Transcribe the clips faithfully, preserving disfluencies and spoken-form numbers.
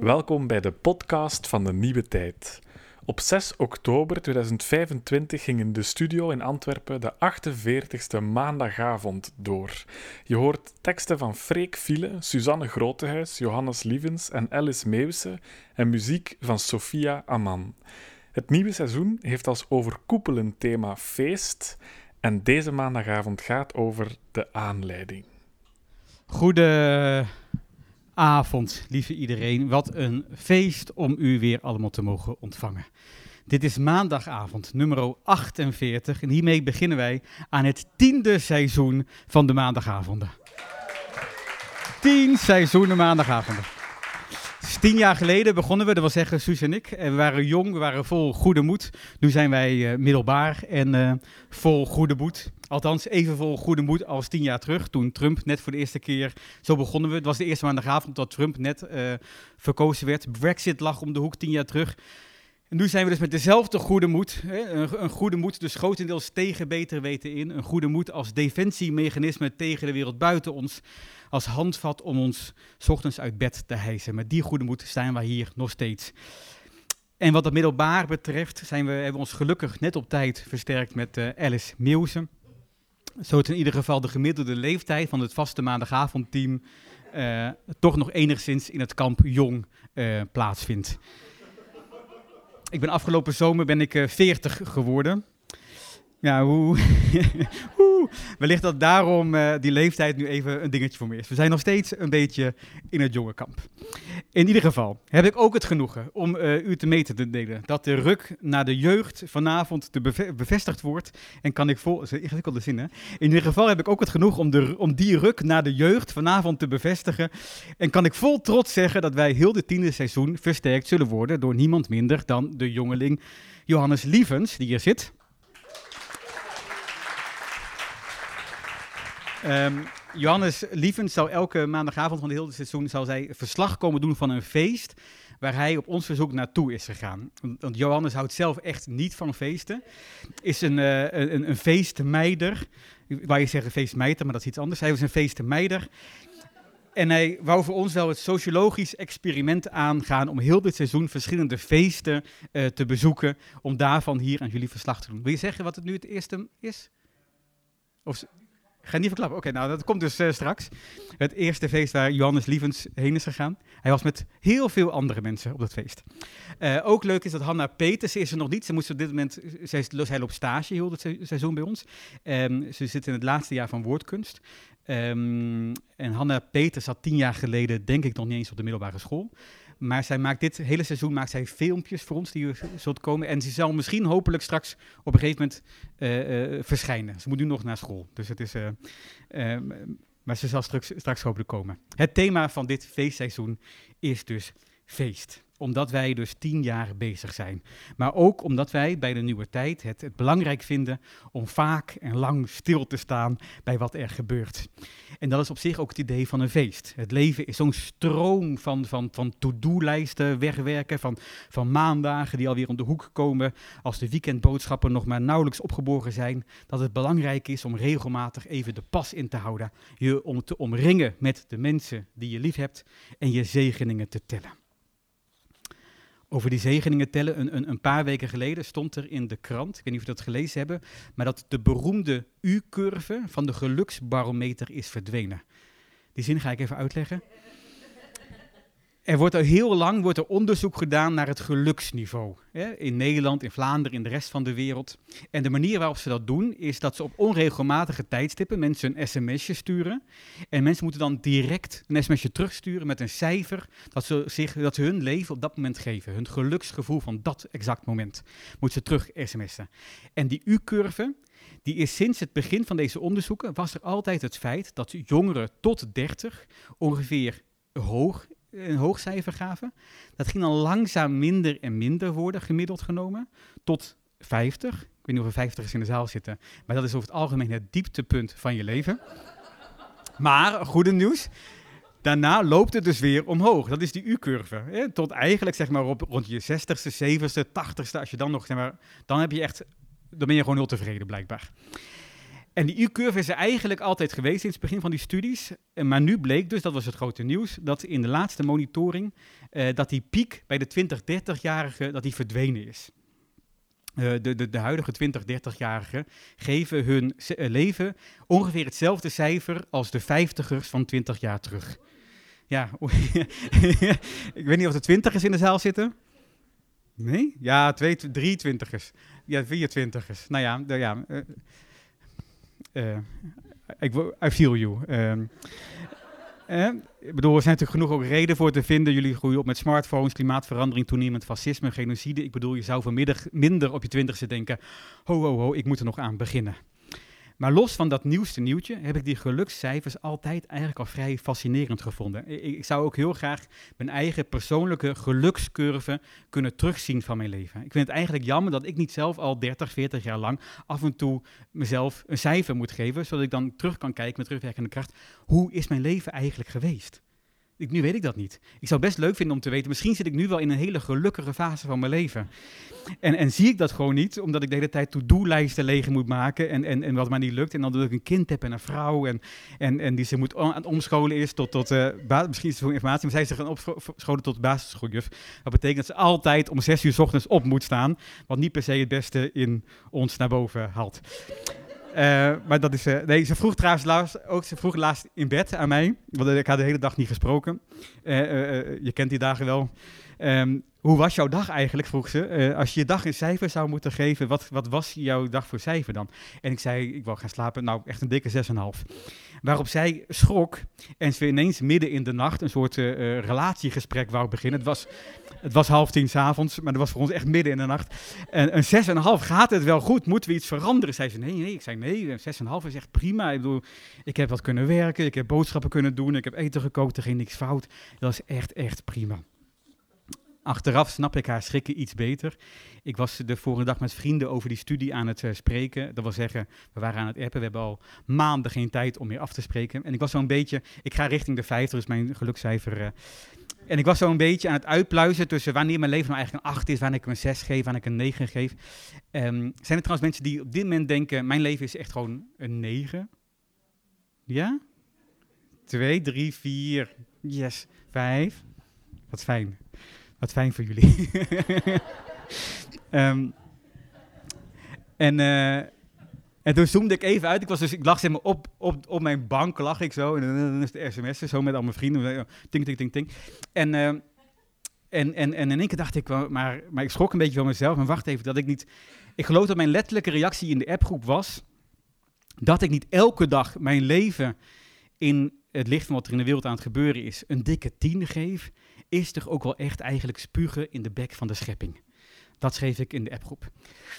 Welkom bij de podcast van de Nieuwe Tijd. Op zes oktober tweeduizend vijfentwintig ging in de studio in Antwerpen de achtenveertigste maandagavond door. Je hoort teksten van Freek Viele, Suzanne Grotehuis, Johannes Lievens en Alice Meeuwse en muziek van Sophia Aman. Het nieuwe seizoen heeft als overkoepelend thema feest en deze maandagavond gaat over de aanleiding. Goedenavond, lieve iedereen. Wat een feest om u weer allemaal te mogen ontvangen. Dit is maandagavond, nummer achtenveertig. En hiermee beginnen wij aan het tiende seizoen van de maandagavonden. Tien seizoenen maandagavonden. Dus tien jaar geleden begonnen we, dat wil zeggen Suus en ik. En we waren jong, we waren vol goede moed. Nu zijn wij uh, middelbaar en uh, vol goede moed. Althans, even vol goede moed als tien jaar terug, toen Trump net voor de eerste keer, zo begonnen we. Het was de eerste maandagavond dat Trump net uh, verkozen werd. Brexit lag om de hoek tien jaar terug. En nu zijn we dus met dezelfde goede moed, hè, een, een goede moed dus grotendeels tegen beter weten in. Een goede moed als defensiemechanisme tegen de wereld buiten ons. Als handvat om ons 's ochtends uit bed te hijsen. Met die goede moed staan we hier nog steeds. En wat het middelbaar betreft zijn we, hebben we ons gelukkig net op tijd versterkt met uh, Alice Meeuwse. Zodat in ieder geval de gemiddelde leeftijd van het vaste maandagavondteam uh, toch nog enigszins in het kamp jong uh, plaatsvindt. Ik ben afgelopen zomer ben ik uh, veertig geworden. Ja, hoe... Wellicht dat daarom uh, die leeftijd nu even een dingetje voor me is. We zijn nog steeds een beetje in het jonge kamp. In ieder geval heb ik ook het genoegen om uh, u te mee te delen dat de ruk naar de jeugd vanavond te beve- bevestigd wordt. En kan ik vol... Ingewikkelde zin, hè? In ieder geval heb ik ook het genoeg om, de, om die ruk naar de jeugd vanavond te bevestigen. En kan ik vol trots zeggen dat wij heel de tiende seizoen versterkt zullen worden door niemand minder dan de jongeling Johannes Lievens, die hier zit. Um, Johannes Lievens zou elke maandagavond van het hele seizoen zal zij verslag komen doen van een feest waar hij op ons verzoek naartoe is gegaan. Want Johannes houdt zelf echt niet van feesten. Is een, uh, een, een feestmeider. Waar je zegt een feestmeiter, maar dat is iets anders. Hij was een feestmeider. En hij wou voor ons wel het sociologisch experiment aangaan om heel dit seizoen verschillende feesten uh, te bezoeken. Om daarvan hier aan jullie verslag te doen. Wil je zeggen wat het nu het eerste is? Of... Ik ga niet verklappen. Oké, okay, nou dat komt dus uh, straks. Het eerste feest waar Johannes Lievens heen is gegaan. Hij was met heel veel andere mensen op dat feest. Uh, ook leuk is dat Hanna Peters is er nog niet. Ze moest op dit moment, zij, zij loopt stage heel het seizoen bij ons. Um, ze zit in het laatste jaar van woordkunst. Um, en Hanna Peters zat tien jaar geleden, denk ik, nog niet eens op de middelbare school. Maar zij maakt dit hele seizoen maakt zij filmpjes voor ons die u zult komen. En ze zal misschien hopelijk straks op een gegeven moment uh, uh, verschijnen. Ze moet nu nog naar school. Dus het is, uh, uh, maar ze zal straks, straks hopelijk komen. Het thema van dit feestseizoen is dus feest. Omdat wij dus tien jaar bezig zijn. Maar ook omdat wij bij de Nieuwe Tijd het, het belangrijk vinden om vaak en lang stil te staan bij wat er gebeurt. En dat is op zich ook het idee van een feest. Het leven is zo'n stroom van, van, van to-do-lijsten wegwerken, van, van maandagen die alweer om de hoek komen, als de weekendboodschappen nog maar nauwelijks opgeborgen zijn, dat het belangrijk is om regelmatig even de pas in te houden, je om te omringen met de mensen die je lief hebt en je zegeningen te tellen. Over die zegeningen tellen, een, een, een paar weken geleden stond er in de krant, ik weet niet of jullie dat gelezen hebben, maar dat de beroemde U-curve van de geluksbarometer is verdwenen. Die zin ga ik even uitleggen. Er wordt al heel lang wordt er onderzoek gedaan naar het geluksniveau. Hè? In Nederland, in Vlaanderen, in de rest van de wereld. En de manier waarop ze dat doen, is dat ze op onregelmatige tijdstippen mensen een sms'je sturen. En mensen moeten dan direct een sms'je terugsturen met een cijfer dat ze, zich, dat ze hun leven op dat moment geven. Hun geluksgevoel van dat exact moment moeten ze terug sms'en. En die U-curve, die is sinds het begin van deze onderzoeken, was er altijd het feit dat jongeren tot dertig ongeveer hoog een hoog cijfer gaven. Dat ging dan langzaam minder en minder worden, gemiddeld genomen, tot vijftig. Ik weet niet of er vijftigers in de zaal zitten, maar dat is over het algemeen het dieptepunt van je leven. Maar, goede nieuws, daarna loopt het dus weer omhoog. Dat is die U-curve. Hè? Tot eigenlijk, zeg maar, op, rond je zestigste, zeventigste, tachtigste, als je dan nog, zeg maar, dan heb je echt, dan ben je gewoon heel tevreden, blijkbaar. En die U-curve is er eigenlijk altijd geweest sinds het begin van die studies. Maar nu bleek dus, dat was het grote nieuws, dat in de laatste monitoring uh, dat die piek bij de twintig, dertig-jarigen dat die verdwenen is. Uh, de, de, de huidige twintig, dertig-jarigen geven hun uh, leven ongeveer hetzelfde cijfer als de vijftigers van twintig jaar terug. Ja, ik weet niet of er twintigers in de zaal zitten. Nee? Ja, twee, drieëntwintigers. Ja, vierentwintigers. Nou ja, de, ja uh, uh, ik, I feel you. Uh, uh, ik bedoel, er zijn natuurlijk genoeg ook reden voor te vinden. Jullie groeien op met smartphones, klimaatverandering, toenemend fascisme, genocide. Ik bedoel, je zou vanmiddag minder op je twintigste denken, ho, ho, ho, ik moet er nog aan beginnen. Maar los van dat nieuwste nieuwtje heb ik die gelukscijfers altijd eigenlijk al vrij fascinerend gevonden. Ik, ik zou ook heel graag mijn eigen persoonlijke gelukscurve kunnen terugzien van mijn leven. Ik vind het eigenlijk jammer dat ik niet zelf al dertig, veertig jaar lang af en toe mezelf een cijfer moet geven, zodat ik dan terug kan kijken met terugwerkende kracht. Hoe is mijn leven eigenlijk geweest? Ik, nu weet ik dat niet. Ik zou het best leuk vinden om te weten, misschien zit ik nu wel in een hele gelukkige fase van mijn leven. En, en zie ik dat gewoon niet, omdat ik de hele tijd to-do-lijsten leeg moet maken en, en, en wat maar niet lukt. En dan dat ik een kind heb en een vrouw en, en, en die ze moet aan het omscholen is tot, tot uh, misschien is het veel informatie, maar zij zich gaan opscholen tot basisschooljuf. Dat betekent dat ze altijd om zes uur 's ochtends op moet staan, wat niet per se het beste in ons naar boven haalt. Uh, maar dat is... Uh, nee, ze vroeg trouwens laatst, ook, ze vroeg laatst in bed aan mij, want ik had de hele dag niet gesproken. Uh, uh, uh, je kent die dagen wel. Um, hoe was jouw dag eigenlijk, vroeg ze. Uh, als je je dag een cijfer zou moeten geven, wat, wat was jouw dag voor cijfer dan? En ik zei, ik wou gaan slapen, nou echt een dikke zes komma vijf. Waarop zij schrok en ze ineens midden in de nacht een soort uh, uh, relatiegesprek wou beginnen. Het was, het was half tien 's avonds, maar dat was voor ons echt midden in de nacht. En een zes komma vijf, gaat het wel goed? Moeten we iets veranderen? Zei ze, nee, nee. Ik zei, nee, een zes komma vijf is echt prima. Ik bedoel, ik heb wat kunnen werken, ik heb boodschappen kunnen doen, ik heb eten gekookt, er ging niks fout. Dat is echt, echt prima. Achteraf snap ik haar schrikken iets beter. Ik was de vorige dag met vrienden over die studie aan het uh, spreken. Dat wil zeggen, we waren aan het appen. We hebben al maanden geen tijd om meer af te spreken. En ik was zo'n beetje, ik ga richting de vijftig, dus mijn gelukscijfer. Uh, en ik was zo'n beetje aan het uitpluizen tussen wanneer mijn leven nou eigenlijk een acht is, wanneer ik hem een zes geef, wanneer ik een negen geef. Um, zijn er trouwens mensen die op dit moment denken, mijn leven is echt gewoon een negen? Ja? Twee, drie, vier, yes, vijf. Wat fijn. Wat fijn voor jullie. um, en, uh, en toen zoomde ik even uit. Ik, was dus, ik lag zeg maar op, op, op mijn bank, lag ik zo. En dan is de sms'en, zo met al mijn vrienden. Ting, ting, ting, ting. En, uh, en, en, en in één keer dacht ik, maar, maar ik schrok een beetje van mezelf. Maar wacht even, dat ik niet... Ik geloof dat mijn letterlijke reactie in de appgroep was... dat ik niet elke dag mijn leven in het licht van wat er in de wereld aan het gebeuren is... een dikke tien geef... is toch ook wel echt eigenlijk spugen in de bek van de schepping. Dat schreef ik in de appgroep.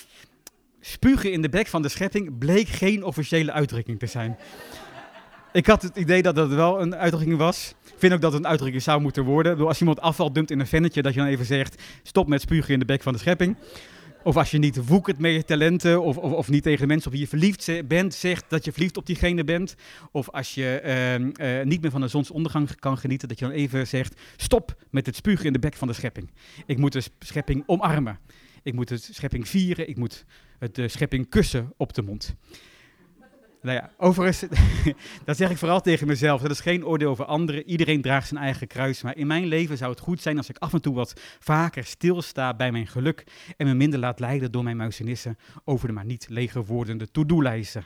Spugen in de bek van de schepping bleek geen officiële uitdrukking te zijn. Ik had het idee dat dat wel een uitdrukking was. Ik vind ook dat het een uitdrukking zou moeten worden. Bedoel, als iemand afval dumpt in een vennetje, dat je dan even zegt... stop met spugen in de bek van de schepping. Of als je niet woekert met je talenten, of, of, of niet tegen de mensen op wie je verliefd bent, zegt dat je verliefd op diegene bent. Of als je uh, uh, niet meer van de zonsondergang kan genieten, dat je dan even zegt, stop met het spugen in de bek van de schepping. Ik moet de schepping omarmen. Ik moet de schepping vieren. Ik moet de schepping kussen op de mond. Nou ja, overigens, dat zeg ik vooral tegen mezelf. Dat is geen oordeel over anderen. Iedereen draagt zijn eigen kruis. Maar in mijn leven zou het goed zijn als ik af en toe wat vaker stilsta bij mijn geluk. En me minder laat leiden door mijn muizenissen over de maar niet leger wordende to-do-lijsten.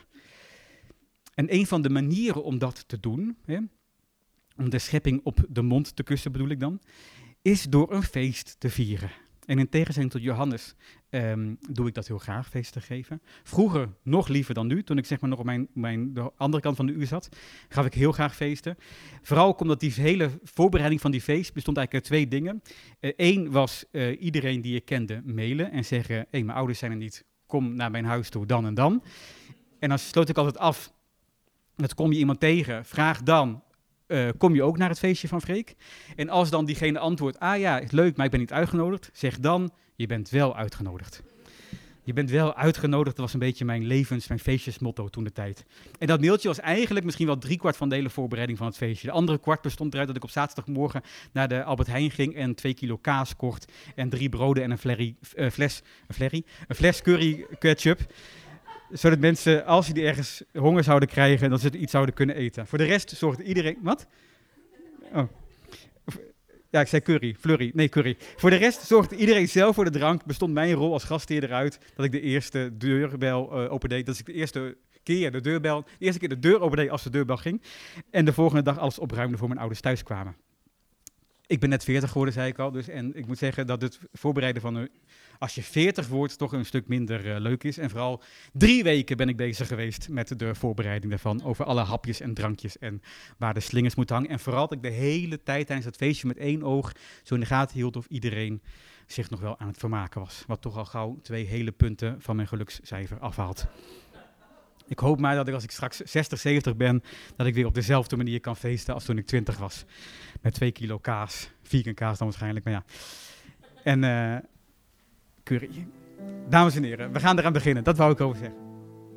En een van de manieren om dat te doen, hè, om de schepping op de mond te kussen bedoel ik dan, is door een feest te vieren. En in tegenstelling tot Johannes um, doe ik dat heel graag, feesten geven. Vroeger nog liever dan nu, toen ik zeg maar nog op mijn, mijn, de andere kant van de uur zat, gaf ik heel graag feesten. Vooral ook omdat die hele voorbereiding van die feest bestond eigenlijk uit twee dingen. Eén uh, was uh, iedereen die ik kende mailen en zeggen, hé, hey, mijn ouders zijn er niet, kom naar mijn huis toe, dan en dan. En dan sloot ik altijd af, dat kom je iemand tegen, vraag dan... Uh, kom je ook naar het feestje van Freek? En als dan diegene antwoordt, ah ja, is leuk, maar ik ben niet uitgenodigd. Zeg dan, je bent wel uitgenodigd. Je bent wel uitgenodigd, dat was een beetje mijn levens, mijn feestjesmotto toen de tijd. En dat mailtje was eigenlijk misschien wel driekwart van de hele voorbereiding van het feestje. De andere kwart bestond eruit dat ik op zaterdagmorgen naar de Albert Heijn ging en twee kilo kaas kocht en drie broden en een, flerry, uh, fles, een, flerry, een fles curry ketchup. Zodat mensen, als die ergens honger zouden krijgen, dat ze iets zouden kunnen eten. Voor de rest zorgt iedereen... Wat? Oh. Ja, ik zei curry, flurry, nee curry. Voor de rest zorgde iedereen zelf voor de drank. Bestond mijn rol als gastheer eruit dat ik de eerste deurbel uh, opendeed. Dat ik de eerste keer de deurbel, de eerste keer de deur opendeed als de deurbel ging. En de volgende dag alles opruimde voor mijn ouders thuis kwamen. Ik ben net veertig geworden, zei ik al. Dus, en ik moet zeggen dat het voorbereiden van een, als je veertig wordt, toch een stuk minder uh, leuk is. En vooral drie weken ben ik bezig geweest met de voorbereiding daarvan. Over alle hapjes en drankjes en waar de slingers moeten hangen. En vooral dat ik de hele tijd tijdens dat feestje met één oog zo in de gaten hield of iedereen zich nog wel aan het vermaken was. Wat toch al gauw twee hele punten van mijn gelukscijfer afhaalt. Ik hoop maar dat ik als ik straks zestig, zeventig ben, dat ik weer op dezelfde manier kan feesten als toen ik twintig was. Met twee kilo kaas, vegan kaas dan waarschijnlijk, maar ja. En uh, curry. Dames en heren, we gaan eraan beginnen. Dat wou ik over zeggen.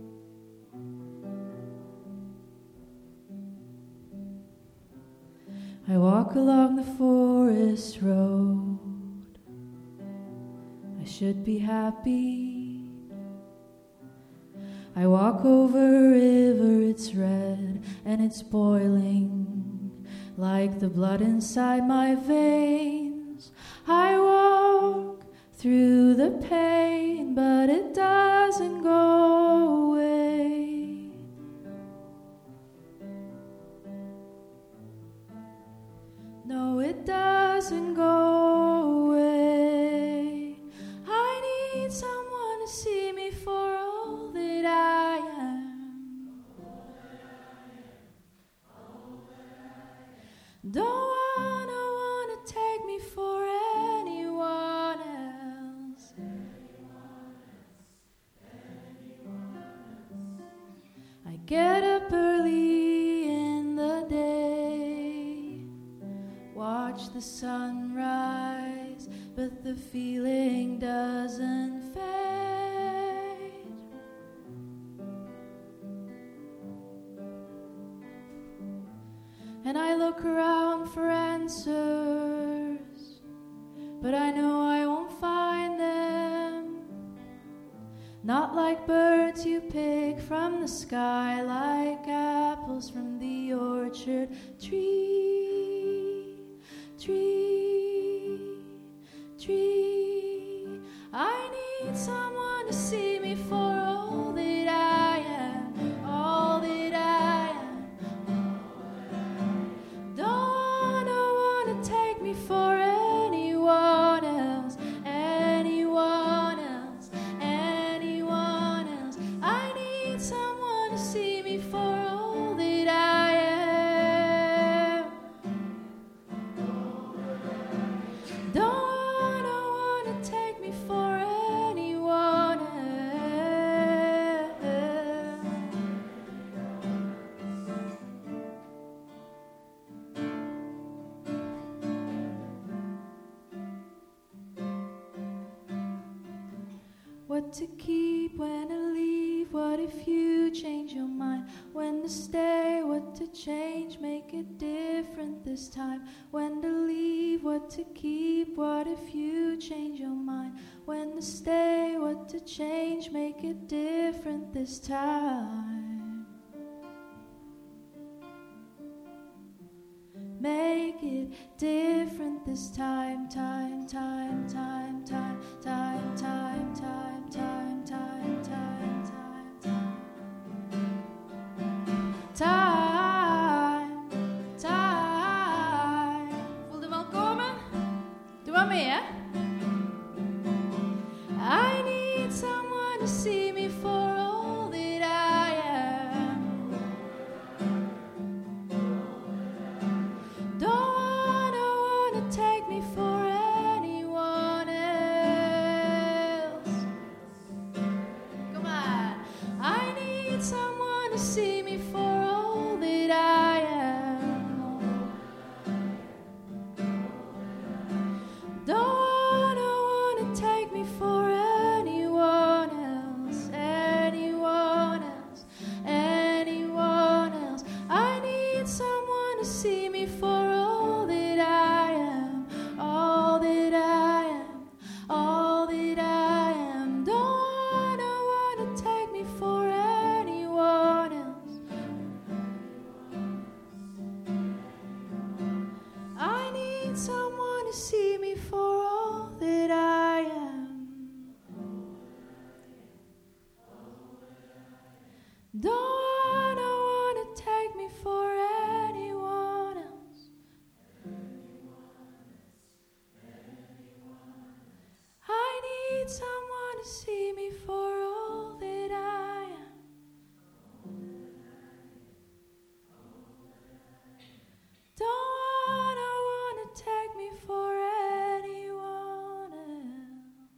I walk along the forest road. I should be happy. I walk over a river, it's red and it's boiling like the blood inside my veins. I walk through the pain, but it doesn't go away. No, it doesn't go away. I need someone to see me for all that I am. Don't wanna wanna take me for anyone else. I get up early in the day, watch the sunrise, but the feeling doesn't fade. And I look around for answers, but I know I won't find them. Not like birds you pick from the sky, like apples from the orchard tree, tree, tree. I need someone to see me for all that I am, all that I am. Don't wanna wanna take me for anyone else, anyone else, anyone else. I need someone to see me for all that I am. Don't wanna wanna take me for anyone else. What to keep, when to leave, what if you change your mind? When to stay, what to change, make it different this time. When to leave, what to keep, what if you change your mind? When to stay, what to change, make it different this time. Make it different this time, time, time, time, time, time, time, time, time, time, time, time, time, time. Voel je wel komen? Doe maar mee, hè? I need someone to see me for all that I am. Don't wanna wanna take me for anyone else. Come on. I need someone to see me for all that I am. Don't wanna wanna take me for anyone else, anyone else, anyone else. I need someone to see me for all that I am, all that I am, all that I am. Don't wanna wanna take me for anyone else, Don't wanna wanna take me for anyone else. I need someone to see me for all that I am. Don't wanna wanna take me for anyone else.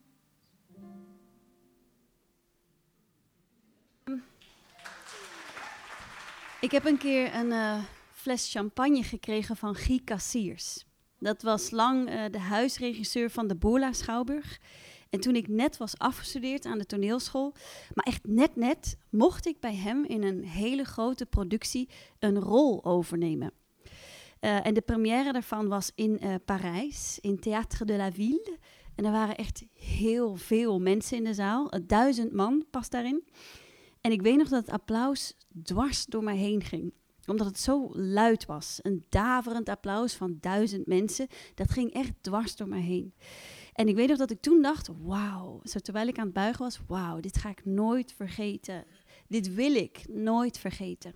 Ik heb een keer een uh, fles champagne gekregen van Guy Cassiers. Dat was lang uh, de huisregisseur van de Boerla Schouwburg. En toen ik net was afgestudeerd aan de toneelschool, maar echt net net, mocht ik bij hem in een hele grote productie een rol overnemen. Uh, en de première daarvan was in uh, Parijs, in Théâtre de la Ville. En er waren echt heel veel mensen in de zaal. Uh, duizend man past daarin. En ik weet nog dat het applaus dwars door mij heen ging. Omdat het zo luid was. Een daverend applaus van duizend mensen. Dat ging echt dwars door mij heen. En ik weet nog dat ik toen dacht, wauw. Zo terwijl ik aan het buigen was, wauw, dit ga ik nooit vergeten. Dit wil ik nooit vergeten.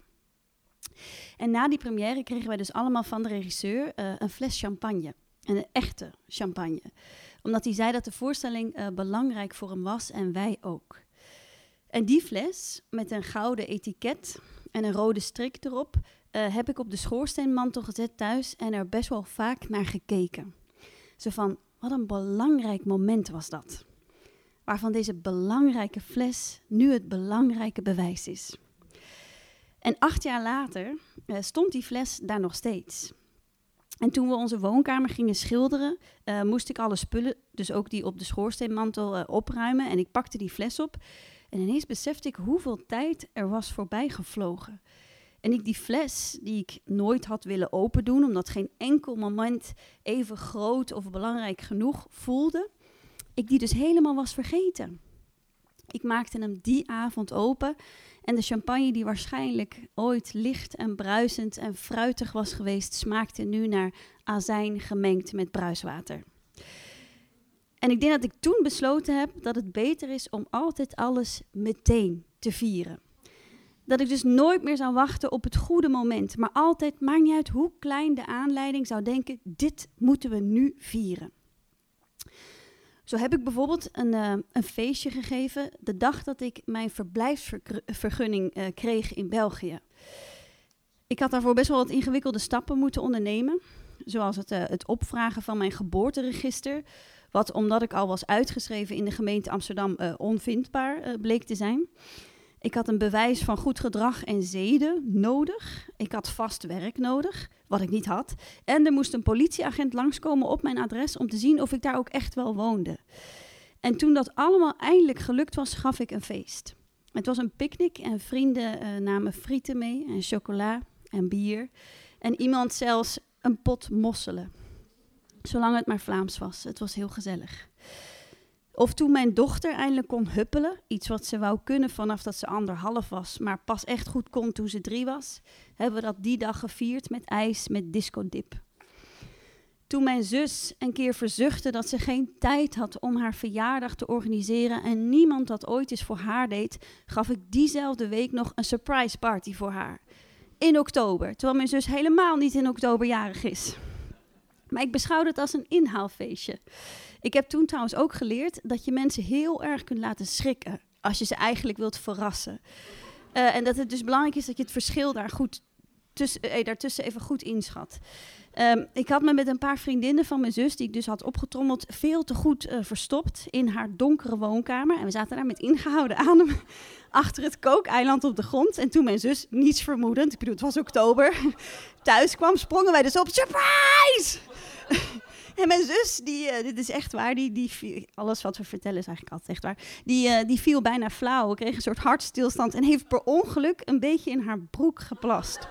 En na die première kregen wij dus allemaal van de regisseur uh, een fles champagne. En een echte champagne. Omdat hij zei dat de voorstelling uh, belangrijk voor hem was en wij ook. En die fles, met een gouden etiket en een rode strik erop, uh, heb ik op de schoorsteenmantel gezet thuis en er best wel vaak naar gekeken. Zo van, wat een belangrijk moment was dat. Waarvan deze belangrijke fles nu het belangrijke bewijs is. En acht jaar later uh, stond die fles daar nog steeds. En toen we onze woonkamer gingen schilderen, uh, moest ik alle spullen, dus ook die op de schoorsteenmantel, uh, opruimen. En ik pakte die fles op. En ineens besefte ik hoeveel tijd er was voorbij gevlogen. En ik die fles, die ik nooit had willen opendoen, omdat geen enkel moment even groot of belangrijk genoeg voelde, ik die dus helemaal was vergeten. Ik maakte hem die avond open en de champagne die waarschijnlijk ooit licht en bruisend en fruitig was geweest, smaakte nu naar azijn gemengd met bruiswater. En ik denk dat ik toen besloten heb dat het beter is om altijd alles meteen te vieren. Dat ik dus nooit meer zou wachten op het goede moment, maar altijd, maakt niet uit hoe klein de aanleiding, zou denken, dit moeten we nu vieren. Zo heb ik bijvoorbeeld een, uh, een feestje gegeven de dag dat ik mijn verblijfsvergunning uh, kreeg in België. Ik had daarvoor best wel wat ingewikkelde stappen moeten ondernemen, zoals het, uh, het opvragen van mijn geboorteregister, wat omdat ik al was uitgeschreven in de gemeente Amsterdam uh, onvindbaar uh, bleek te zijn. Ik had een bewijs van goed gedrag en zeden nodig. Ik had vast werk nodig, wat ik niet had. En er moest een politieagent langskomen op mijn adres om te zien of ik daar ook echt wel woonde. En toen dat allemaal eindelijk gelukt was, gaf ik een feest. Het was een picknick en vrienden uh, namen frieten mee en chocola en bier. En iemand zelfs een pot mosselen. Zolang het maar Vlaams was. Het was heel gezellig. Of toen mijn dochter eindelijk kon huppelen, iets wat ze wou kunnen vanaf dat ze anderhalf was, maar pas echt goed kon toen ze drie was, hebben we dat die dag gevierd met ijs met discodip. Toen mijn zus een keer verzuchtte dat ze geen tijd had om haar verjaardag te organiseren en niemand dat ooit eens voor haar deed, gaf ik diezelfde week nog een surprise party voor haar. In oktober, terwijl mijn zus helemaal niet in oktober jarig is. Maar ik beschouwde het als een inhaalfeestje. Ik heb toen trouwens ook geleerd dat je mensen heel erg kunt laten schrikken als je ze eigenlijk wilt verrassen. Uh, en dat het dus belangrijk is dat je het verschil daar goed tuss- eh, daartussen even goed inschat. Um, ik had me met een paar vriendinnen van mijn zus, die ik dus had opgetrommeld, veel te goed uh, verstopt in haar donkere woonkamer. En we zaten daar met ingehouden adem achter het kookeiland op de grond. En toen mijn zus, niets vermoedend, ik bedoel, het was oktober, thuis kwam, sprongen wij dus op. Surprise! En mijn zus, die, uh, dit is echt waar, die, die viel, alles wat we vertellen is eigenlijk altijd echt waar, die, uh, die viel bijna flauw, kreeg een soort hartstilstand en heeft per ongeluk een beetje in haar broek geplast.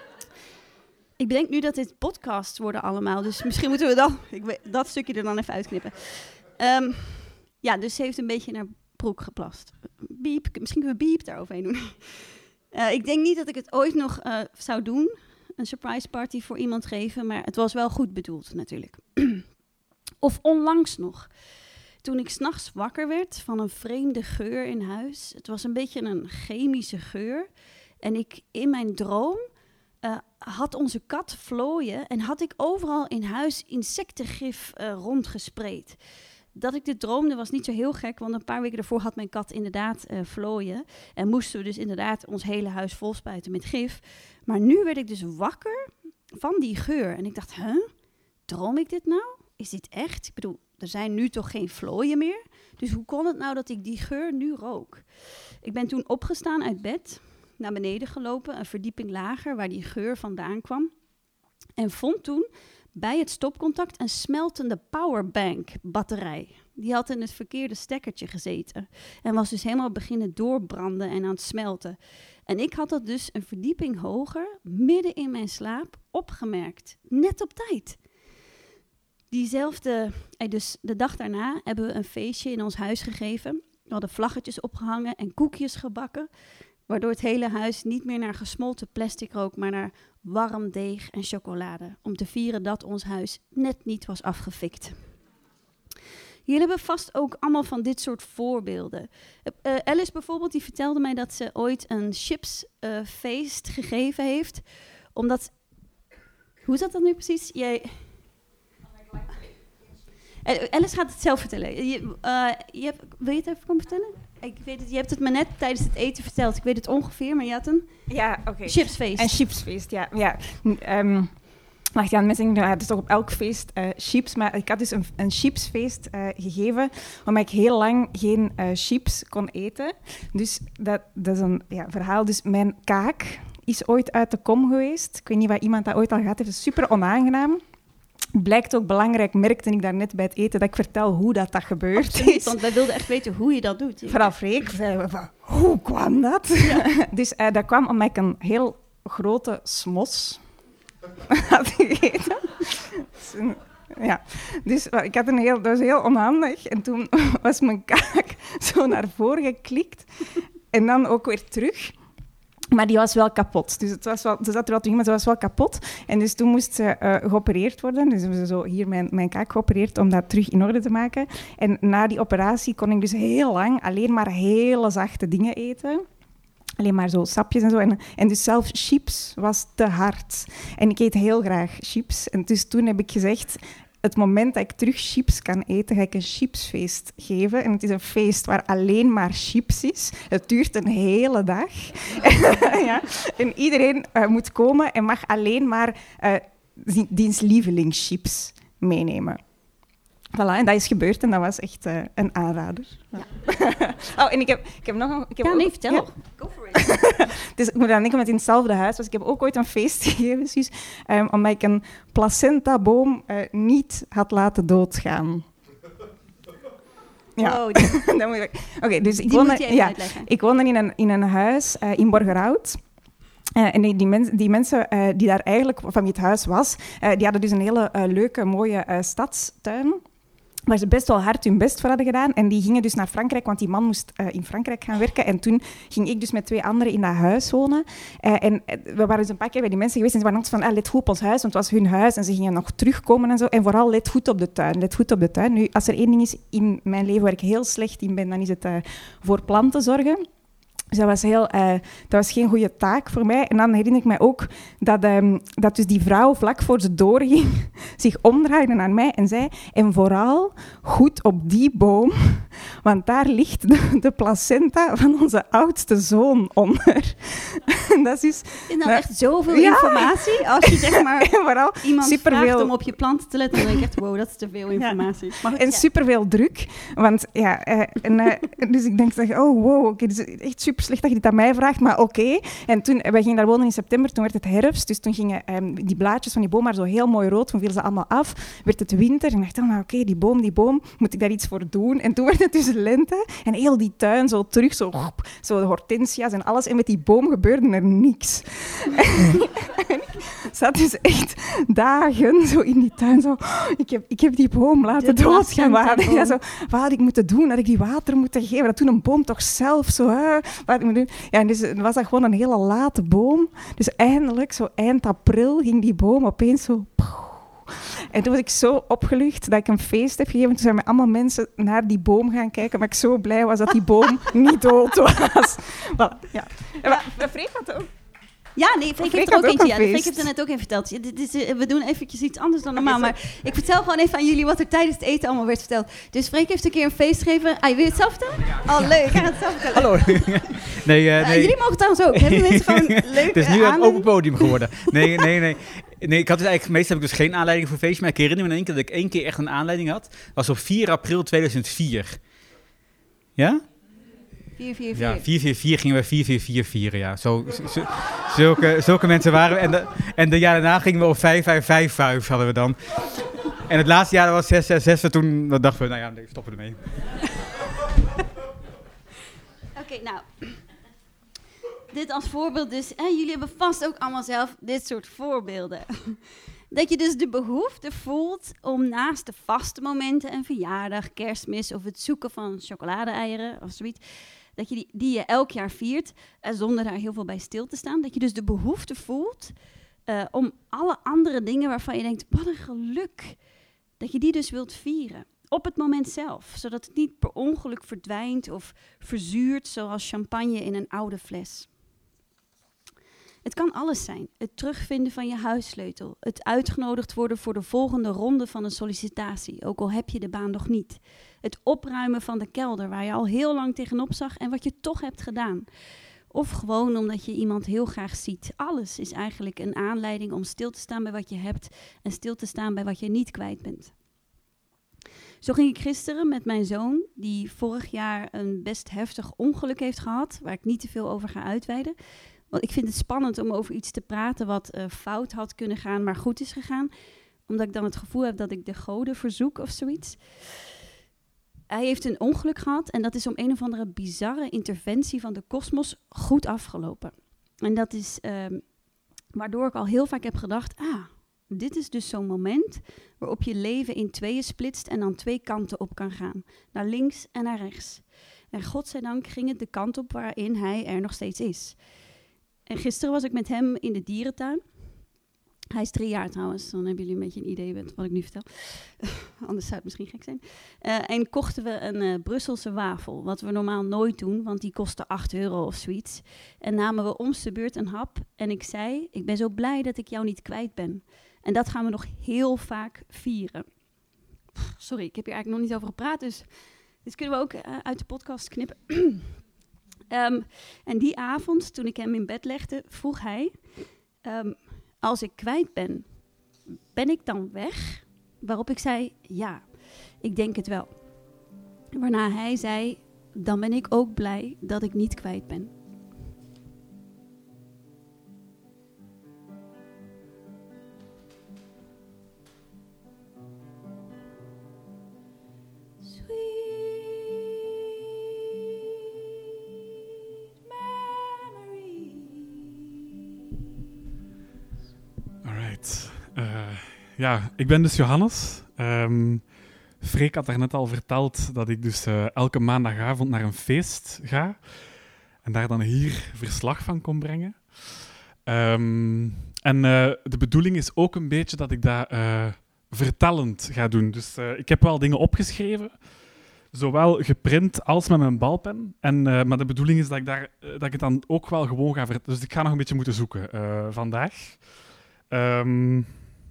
Ik bedenk nu dat dit podcasts worden allemaal, dus misschien moeten we dan, ik weet, dat stukje er dan even uitknippen. Um, ja, dus ze heeft een beetje in haar broek geplast. Biep, misschien kunnen we biep daaroverheen doen. Uh, ik denk niet dat ik het ooit nog uh, zou doen, een surprise party voor iemand geven, maar het was wel goed bedoeld natuurlijk. Of onlangs nog. toen ik 's nachts wakker werd van een vreemde geur in huis. Het was een beetje een chemische geur. En ik in mijn droom uh, had onze kat vlooien en had ik overal in huis insectengif uh, rondgespreid. Dat ik dit droomde was niet zo heel gek, want een paar weken daarvoor had mijn kat inderdaad uh, vlooien. En moesten we dus inderdaad ons hele huis vol spuiten met gif. Maar nu werd ik dus wakker van die geur. En ik dacht, huh? Droom ik dit nou? Is dit echt? Ik bedoel, er zijn nu toch geen vlooien meer? Dus hoe kon het nou dat ik die geur nu rook? Ik ben toen opgestaan uit bed, naar beneden gelopen, een verdieping lager, waar die geur vandaan kwam. En vond toen bij het stopcontact een smeltende powerbank batterij. Die had in het verkeerde stekkertje gezeten. En was dus helemaal beginnen doorbranden en aan het smelten. En ik had dat dus een verdieping hoger, midden in mijn slaap, opgemerkt. Net op tijd. Diezelfde, dus de dag daarna hebben we een feestje in ons huis gegeven. We hadden vlaggetjes opgehangen en koekjes gebakken. Waardoor het hele huis niet meer naar gesmolten plastic rook, maar naar warm deeg en chocolade. Om te vieren dat ons huis net niet was afgefikt. Jullie hebben vast ook allemaal van dit soort voorbeelden. Uh, Alice bijvoorbeeld, die vertelde mij dat ze ooit een chipsfeest uh, gegeven heeft. Omdat... Hoe is dat dan nu precies? Jij... Alice gaat het zelf vertellen. Je, uh, je hebt, wil je het even komen vertellen? Ik weet het, je hebt het me net tijdens het eten verteld. Ik weet het ongeveer, maar je had een ja, okay. chipsfeest. Een chipsfeest, ja. ja. Um, Wacht, ja, mensen denken, het is toch op elk feest uh, chips. Maar ik had dus een, een chipsfeest uh, gegeven, omdat ik heel lang geen uh, chips kon eten. Dus dat, dat is een ja, verhaal. Dus mijn kaak is ooit uit de kom geweest. Ik weet niet wat iemand dat ooit al gehad heeft. Het is super onaangenaam. Blijkt ook belangrijk, merkte ik daarnet bij het eten, dat ik vertel hoe dat, dat gebeurt. Absoluut, want wij wilden echt weten hoe je dat doet. Vooral Freek, zeiden we, hoe kwam dat? Ja. Dus uh, dat kwam omdat ik een heel grote smos had gegeten. Ja, dus ik had een heel, dat was heel onhandig. En toen was mijn kaak zo naar voren geklikt. En dan ook weer terug. Maar die was wel kapot. Dus het was wel, ze zat er wel terug, maar ze was wel kapot. En dus toen moest ze uh, geopereerd worden. Dus hebben ze zo hier mijn, mijn kaak geopereerd om dat terug in orde te maken. En na die operatie kon ik dus heel lang alleen maar hele zachte dingen eten. Alleen maar zo sapjes en zo. En, en dus zelfs chips was te hard. En ik eet heel graag chips. En dus toen heb ik gezegd... Het moment dat ik terug chips kan eten, ga ik een chipsfeest geven. En het is een feest waar alleen maar chips is. Het duurt een hele dag. Ja. En iedereen uh, moet komen en mag alleen maar uh, diens lievelingschips meenemen. Voilà, en dat is gebeurd en dat was echt uh, een aanrader. Ja. Oh, en ik heb, ik heb nog een... Ik heb ja, ook, nee, vertel. Ja. Go for it. Dus ik moet aan denken met in hetzelfde huis. Dus ik heb ook ooit een feest gegeven, dus, um, omdat ik een placentaboom uh, niet had laten doodgaan. Ja. Oh, Oké, okay, dus ik die woonde, moet je even ja, uitleggen. ik woonde in een, in een huis uh, in Borgerhout. Uh, en die, die, mens, die mensen uh, die daar eigenlijk, van wie het huis was, uh, die hadden dus een hele uh, leuke, mooie uh, stadstuin. Waar ze best wel hard hun best voor hadden gedaan. En die gingen dus naar Frankrijk, want die man moest uh, in Frankrijk gaan werken. En toen ging ik dus met twee anderen in dat huis wonen. Uh, en we waren dus een paar keer bij die mensen geweest. En ze waren altijd van, ah, let goed op ons huis, want het was hun huis. En ze gingen nog terugkomen en zo. En vooral, let goed op de tuin. Let goed op de tuin. Nu, als er één ding is in mijn leven waar ik heel slecht in ben, dan is het uh, voor planten zorgen. Dus dat was, heel, uh, dat was geen goede taak voor mij. En dan herinner ik mij ook dat, um, dat dus die vrouw vlak voor ze doorging zich omdraaide naar mij en zei... En vooral goed op die boom, want daar ligt de, de placenta van onze oudste zoon onder. Dat is, is nou, nou echt zoveel ja. informatie? Als je zeg maar vooral iemand superveel... vraagt om op je planten te letten, dan denk ik echt, wow, dat is te veel informatie. Ja. Maar goed, en ja. superveel druk. Want ja, uh, en, uh, dus ik denk, oh wow, okay, dit is echt super slecht dat je dit aan mij vraagt, maar oké. Okay. En toen, wij gingen daar wonen in september, toen werd het herfst, dus toen gingen um, die blaadjes van die boom maar zo heel mooi rood, toen vielen ze allemaal af, werd het winter, en ik dacht, oh, maar oké, okay, die boom, die boom, moet ik daar iets voor doen? En toen werd het dus lente, en heel die tuin zo terug, zo, zo de hortensia's en alles, en met die boom gebeurde er niks. En ik zat dus echt dagen zo in die tuin, zo, ik heb, ik heb die boom laten doodgaan. Wat had, ja, zo, wat had ik moeten doen? Had ik die water moeten geven? Dat toen een boom toch zelf zo... Uh, wat ik doen? Ja, en dus was dat gewoon een hele late boom. Dus eindelijk, zo eind april, ging die boom opeens zo... En toen was ik zo opgelucht dat ik een feest heb gegeven. Toen zijn we allemaal mensen naar die boom gaan kijken. Maar ik zo blij was dat die boom niet dood was. Voilà, ja. En maar, de Freek had ook... Ja, nee, Freek heeft er ook eentje. Ja, Freek heeft er net ook even verteld. Ja, dit is, uh, we doen eventjes iets anders dan normaal. Maar ik vertel gewoon even aan jullie wat er tijdens het eten allemaal werd verteld. Dus Freek heeft een keer een feest gegeven. Ah, je wil het zelf vertellen? Oh, leuk. Ik ga het zelf vertellen. Hallo. nee, uh, nee. Uh, jullie mogen trouwens ook. Hebben mensen gewoon leuk Het is nu uh, een open podium geworden. Nee, nee, nee. Nee, ik had dus eigenlijk, meestal heb ik dus geen aanleiding voor feestje. Maar ik herinner me in één keer dat ik één keer echt een aanleiding had. Dat was op vier april tweeduizend vier. Ja? vier vier vier. Ja, vier vier vier gingen we vier vier vier vieren, ja. Zo, zo, zulke, zulke mensen waren we. En de, en de jaar daarna gingen we op vijf vijf vijf vijf hadden we dan. En het laatste jaar was zes zes zes. En toen dachten we, nou ja, nee, stoppen ermee. Oké, okay, nou. Dit als voorbeeld dus. En jullie hebben vast ook allemaal zelf dit soort voorbeelden. Dat je dus de behoefte voelt om naast de vaste momenten, een verjaardag, kerstmis of het zoeken van chocolade-eieren of zoiets, dat je die, die je elk jaar viert, uh, zonder daar heel veel bij stil te staan. Dat je dus de behoefte voelt uh, om alle andere dingen waarvan je denkt, wat een geluk, dat je die dus wilt vieren. Op het moment zelf, zodat het niet per ongeluk verdwijnt of verzuurt zoals champagne in een oude fles. Het kan alles zijn. Het terugvinden van je huissleutel. Het uitgenodigd worden voor de volgende ronde van een sollicitatie, ook al heb je de baan nog niet. Het opruimen van de kelder waar je al heel lang tegenop zag en wat je toch hebt gedaan. Of gewoon omdat je iemand heel graag ziet. Alles is eigenlijk een aanleiding om stil te staan bij wat je hebt en stil te staan bij wat je niet kwijt bent. Zo ging ik gisteren met mijn zoon, die vorig jaar een best heftig ongeluk heeft gehad, waar ik niet te veel over ga uitweiden. Want ik vind het spannend om over iets te praten wat uh, fout had kunnen gaan, maar goed is gegaan. Omdat ik dan het gevoel heb dat ik de goden verzoek of zoiets. Hij heeft een ongeluk gehad en dat is om een of andere bizarre interventie van de kosmos goed afgelopen. En dat is uh, waardoor ik al heel vaak heb gedacht, ah, dit is dus zo'n moment waarop je leven in tweeën splitst en dan twee kanten op kan gaan. Naar links en naar rechts. En godzijdank ging het de kant op waarin hij er nog steeds is. En gisteren was ik met hem in de dierentuin. Hij is drie jaar trouwens, dan hebben jullie een beetje een idee met wat ik nu vertel. Anders zou het misschien gek zijn. Uh, en kochten we een uh, Brusselse wafel, wat we normaal nooit doen, want die kostte acht euro of zoiets. En namen we om de beurt een hap en ik zei, ik ben zo blij dat ik jou niet kwijt ben. En dat gaan we nog heel vaak vieren. Pff, sorry, ik heb hier eigenlijk nog niet over gepraat, dus dit kunnen we ook uh, uit de podcast knippen. Um, en die avond, toen ik hem in bed legde, vroeg hij, um, als ik kwijt ben, ben ik dan weg? Waarop ik zei, ja, ik denk het wel. Waarna hij zei, dan ben ik ook blij dat ik niet kwijt ben. Uh, ja, ik ben dus Johannes. Um, Freek had daarnet al verteld dat ik dus uh, elke maandagavond naar een feest ga. En daar dan hier verslag van kon brengen. Um, en uh, de bedoeling is ook een beetje dat ik dat uh, vertellend ga doen. Dus uh, ik heb wel dingen opgeschreven. Zowel geprint als met mijn balpen. En, uh, maar de bedoeling is dat ik, daar, uh, dat ik het dan ook wel gewoon ga vertellen. Dus ik ga nog een beetje moeten zoeken uh, vandaag. Um,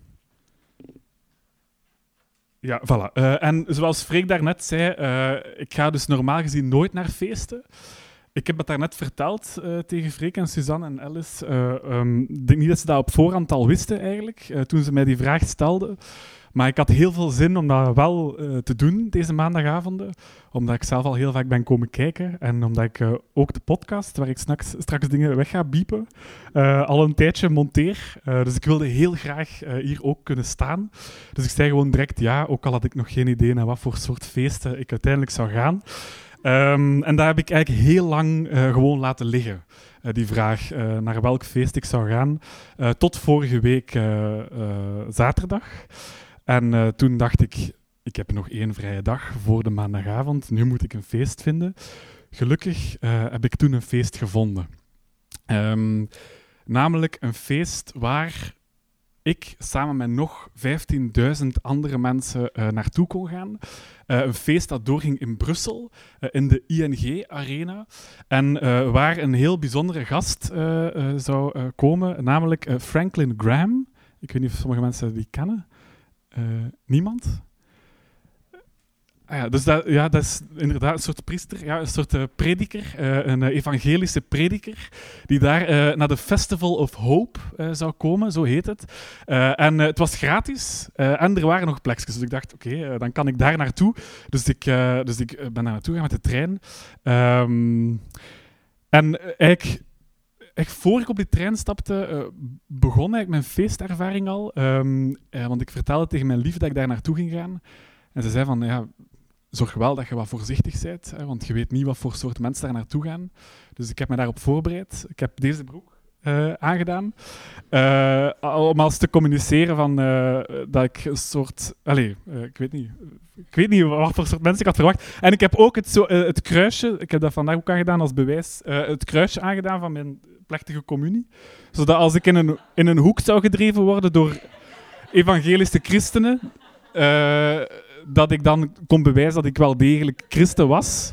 ja, voilà. Uh, en zoals Freek daarnet zei, uh, ik ga dus normaal gezien nooit naar feesten. Ik heb het daarnet verteld uh, tegen Freek en Suzanne en Alice. Uh, um, ik denk niet dat ze dat op voorhand al wisten eigenlijk, uh, toen ze mij die vraag stelden. Maar ik had heel veel zin om dat wel uh, te doen, deze maandagavonden. Omdat ik zelf al heel vaak ben komen kijken. En omdat ik uh, ook de podcast, waar ik straks, straks dingen weg ga biepen, uh, al een tijdje monteer. Uh, dus ik wilde heel graag uh, hier ook kunnen staan. Dus ik zei gewoon direct ja, ook al had ik nog geen idee naar wat voor soort feesten ik uiteindelijk zou gaan. Um, en daar heb ik eigenlijk heel lang uh, gewoon laten liggen. Uh, die vraag uh, naar welk feest ik zou gaan. Uh, tot vorige week uh, uh, zaterdag. En uh, toen dacht ik, ik heb nog één vrije dag voor de maandagavond. Nu moet ik een feest vinden. Gelukkig uh, heb ik toen een feest gevonden. Um, namelijk een feest waar ik samen met nog vijftienduizend andere mensen uh, naartoe kon gaan. Uh, een feest dat doorging in Brussel, uh, in de I N G-arena. En uh, waar een heel bijzondere gast uh, uh, zou uh, komen, namelijk uh, Franklin Graham. Ik weet niet of sommige mensen die kennen. Uh, niemand? Ah ja, dus dat, ja, dat is inderdaad een soort priester, ja, een soort uh, prediker, uh, een uh, evangelische prediker, die daar uh, naar de Festival of Hope uh, zou komen, zo heet het. Uh, en uh, het was gratis uh, en er waren nog plekjes, dus ik dacht, oké, okay, uh, dan kan ik daar naartoe. Dus ik, uh, dus ik ben daar naartoe gegaan met de trein. Um, en uh, eigenlijk... Echt, voor ik op die trein stapte, uh, begon eigenlijk mijn feestervaring al. Um, uh, want ik vertelde tegen mijn lief dat ik daar naartoe ging gaan. En ze zei van, ja, zorg wel dat je wat voorzichtig bent, hè, want je weet niet wat voor soort mensen daar naartoe gaan. Dus ik heb me daarop voorbereid. Ik heb deze broek uh, aangedaan. Uh, om als te communiceren van, uh, dat ik een soort... Allee, uh, ik weet niet... Ik weet niet wat voor soort mensen ik had verwacht. En ik heb ook het, zo, uh, het kruisje, ik heb dat vandaag ook aangedaan als bewijs, uh, het kruisje aangedaan van mijn plechtige communie. Zodat als ik in een, in een hoek zou gedreven worden door evangelische christenen, uh, dat ik dan kon bewijzen dat ik wel degelijk christen was.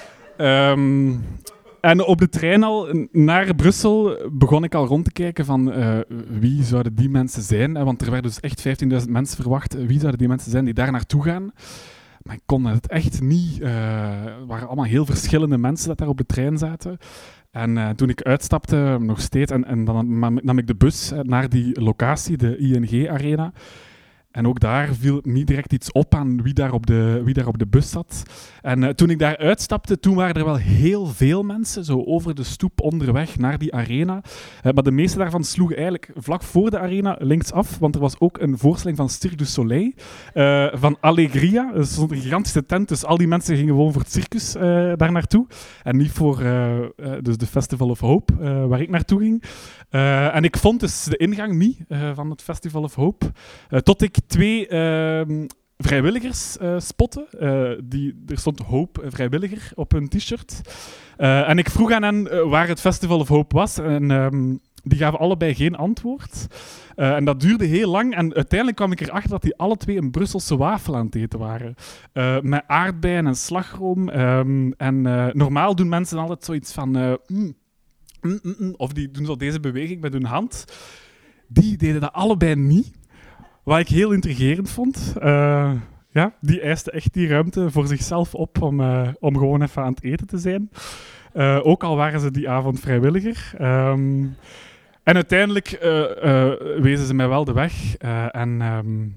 Um, en op de trein al naar Brussel begon ik al rond te kijken van uh, wie zouden die mensen zijn. Want er werden dus echt vijftienduizend mensen verwacht. Wie zouden die mensen zijn die daar naartoe gaan? Maar ik kon het echt niet. Uh, er waren allemaal heel verschillende mensen dat daar op de trein zaten. En uh, toen ik uitstapte, nog steeds, en, en dan nam ik de bus naar die locatie, de I N G-arena. En ook daar viel niet direct iets op aan wie daar op de, wie daar op de bus zat. En uh, toen ik daar uitstapte, toen waren er wel heel veel mensen, zo over de stoep onderweg naar die arena. Uh, maar de meeste daarvan sloegen eigenlijk vlak voor de arena linksaf, want er was ook een voorstelling van Cirque du Soleil, uh, van Allegria. Er stond een gigantische tent, dus al die mensen gingen gewoon voor het circus uh, daar naartoe. En niet voor uh, uh, dus de Festival of Hope, uh, waar ik naartoe ging. Uh, en ik vond dus de ingang niet uh, van het Festival of Hope, uh, tot ik twee uh, vrijwilligers uh, spotten. Uh, die, er stond Hope, vrijwilliger, op hun t-shirt. Uh, en ik vroeg aan hen uh, waar het Festival of Hope was. En um, die gaven allebei geen antwoord. Uh, en dat duurde heel lang. En uiteindelijk kwam ik erachter dat die alle twee een Brusselse wafel aan het eten waren. Uh, met aardbeien en slagroom. Um, en uh, normaal doen mensen altijd zoiets van... Uh, mm, mm, mm, mm, of die doen zo deze beweging met hun hand. Die deden dat allebei niet. Wat ik heel intrigerend vond. Uh, ja, die eiste echt die ruimte voor zichzelf op om, uh, om gewoon even aan het eten te zijn. Uh, ook al waren ze die avond vrijwilliger. Um, en uiteindelijk uh, uh, wezen ze mij wel de weg. Uh, en, um,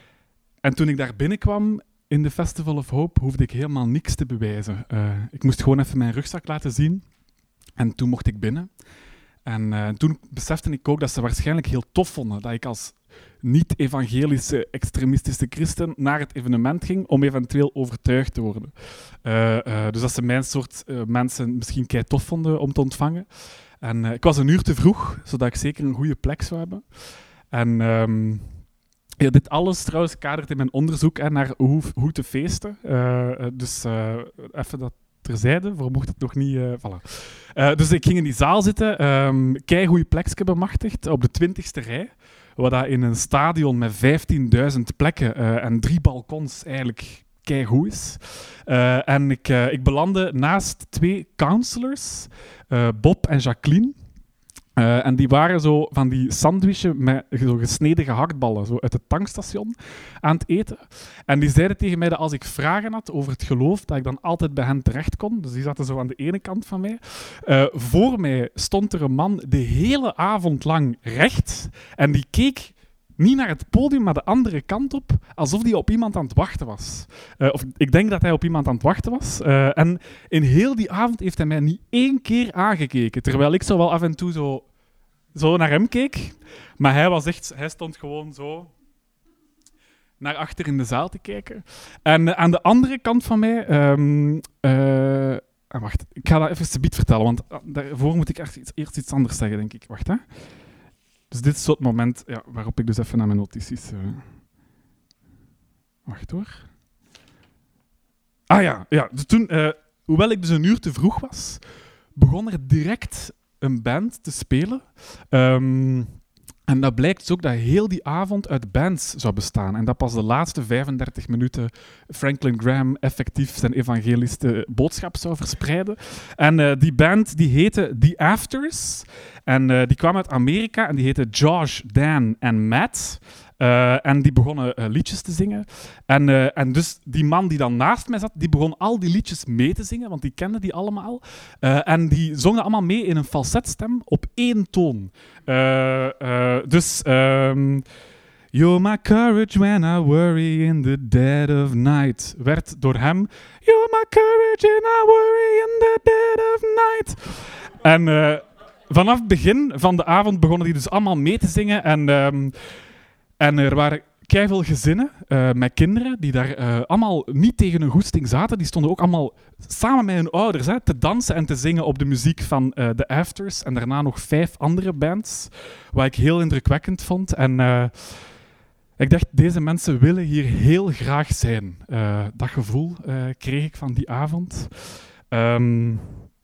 en toen ik daar binnenkwam in de Festival of Hope, hoefde ik helemaal niks te bewijzen. Uh, ik moest gewoon even mijn rugzak laten zien. En toen mocht ik binnen. En uh, toen besefte ik ook dat ze waarschijnlijk heel tof vonden dat ik als niet-evangelische, extremistische christen naar het evenement ging om eventueel overtuigd te worden. Uh, uh, dus dat ze mijn soort uh, mensen misschien kei tof vonden om te ontvangen. En uh, ik was een uur te vroeg, zodat ik zeker een goede plek zou hebben. En um, ja, dit alles trouwens kadert in mijn onderzoek hè, naar hoe, hoe te feesten. Uh, dus uh, even dat terzijde, voor mocht het nog niet... Uh, voilà. uh, dus ik ging in die zaal zitten, um, kei goede plekje bemachtigd, op de twintigste rij. Wat dat in een stadion met vijftienduizend plekken uh, en drie balkons eigenlijk keigoed is. Uh, en ik, uh, ik belandde naast twee counselors, uh, Bob en Jacqueline. Uh, en die waren zo van die sandwichen met zo gesneden gehaktballen zo uit het tankstation aan het eten. En die zeiden tegen mij dat als ik vragen had over het geloof, dat ik dan altijd bij hen terecht kon. Dus die zaten zo aan de ene kant van mij. Uh, voor mij stond er een man de hele avond lang recht. En die keek niet naar het podium, maar de andere kant op, alsof hij op iemand aan het wachten was. Uh, of ik denk dat hij op iemand aan het wachten was. Uh, en in heel die avond heeft hij mij niet één keer aangekeken. Terwijl ik zo wel af en toe zo, zo naar hem keek. Maar hij, was echt, hij stond gewoon zo naar achter in de zaal te kijken. En uh, aan de andere kant van mij... Um, uh, wacht, ik ga dat even subiet vertellen, want uh, daarvoor moet ik echt iets, eerst iets anders zeggen, denk ik. Wacht, hè. Dus dit is zo het moment ja, waarop ik dus even naar mijn notities... Uh... Wacht hoor. Ah ja, ja. Dus toen, uh, hoewel ik dus een uur te vroeg was, begon er direct een band te spelen. Um, En dat blijkt dus ook dat heel die avond uit bands zou bestaan. En dat pas de laatste vijfendertig minuten Franklin Graham effectief zijn evangelische boodschap zou verspreiden. En uh, die band die heette The Afters. En uh, die kwam uit Amerika en die heette Josh, Dan en Matt. Uh, en die begonnen uh, liedjes te zingen. En, uh, en dus die man die dan naast mij zat, die begon al die liedjes mee te zingen, want die kende die allemaal. Uh, en die zongen allemaal mee in een falsetstem op één toon. Uh, uh, dus... Um, You're my courage when I worry in the dead of night. Werd door hem... You're my courage and I worry in the dead of night. En uh, vanaf het begin van de avond begonnen die dus allemaal mee te zingen. En, um, en er waren keiveel gezinnen uh, met kinderen die daar uh, allemaal niet tegen hun goesting zaten. Die stonden ook allemaal samen met hun ouders hè, te dansen en te zingen op de muziek van uh, The Afters. En daarna nog vijf andere bands, wat ik heel indrukwekkend vond. En... Uh, Ik dacht, deze mensen willen hier heel graag zijn. Uh, dat gevoel uh, kreeg ik van die avond. Um,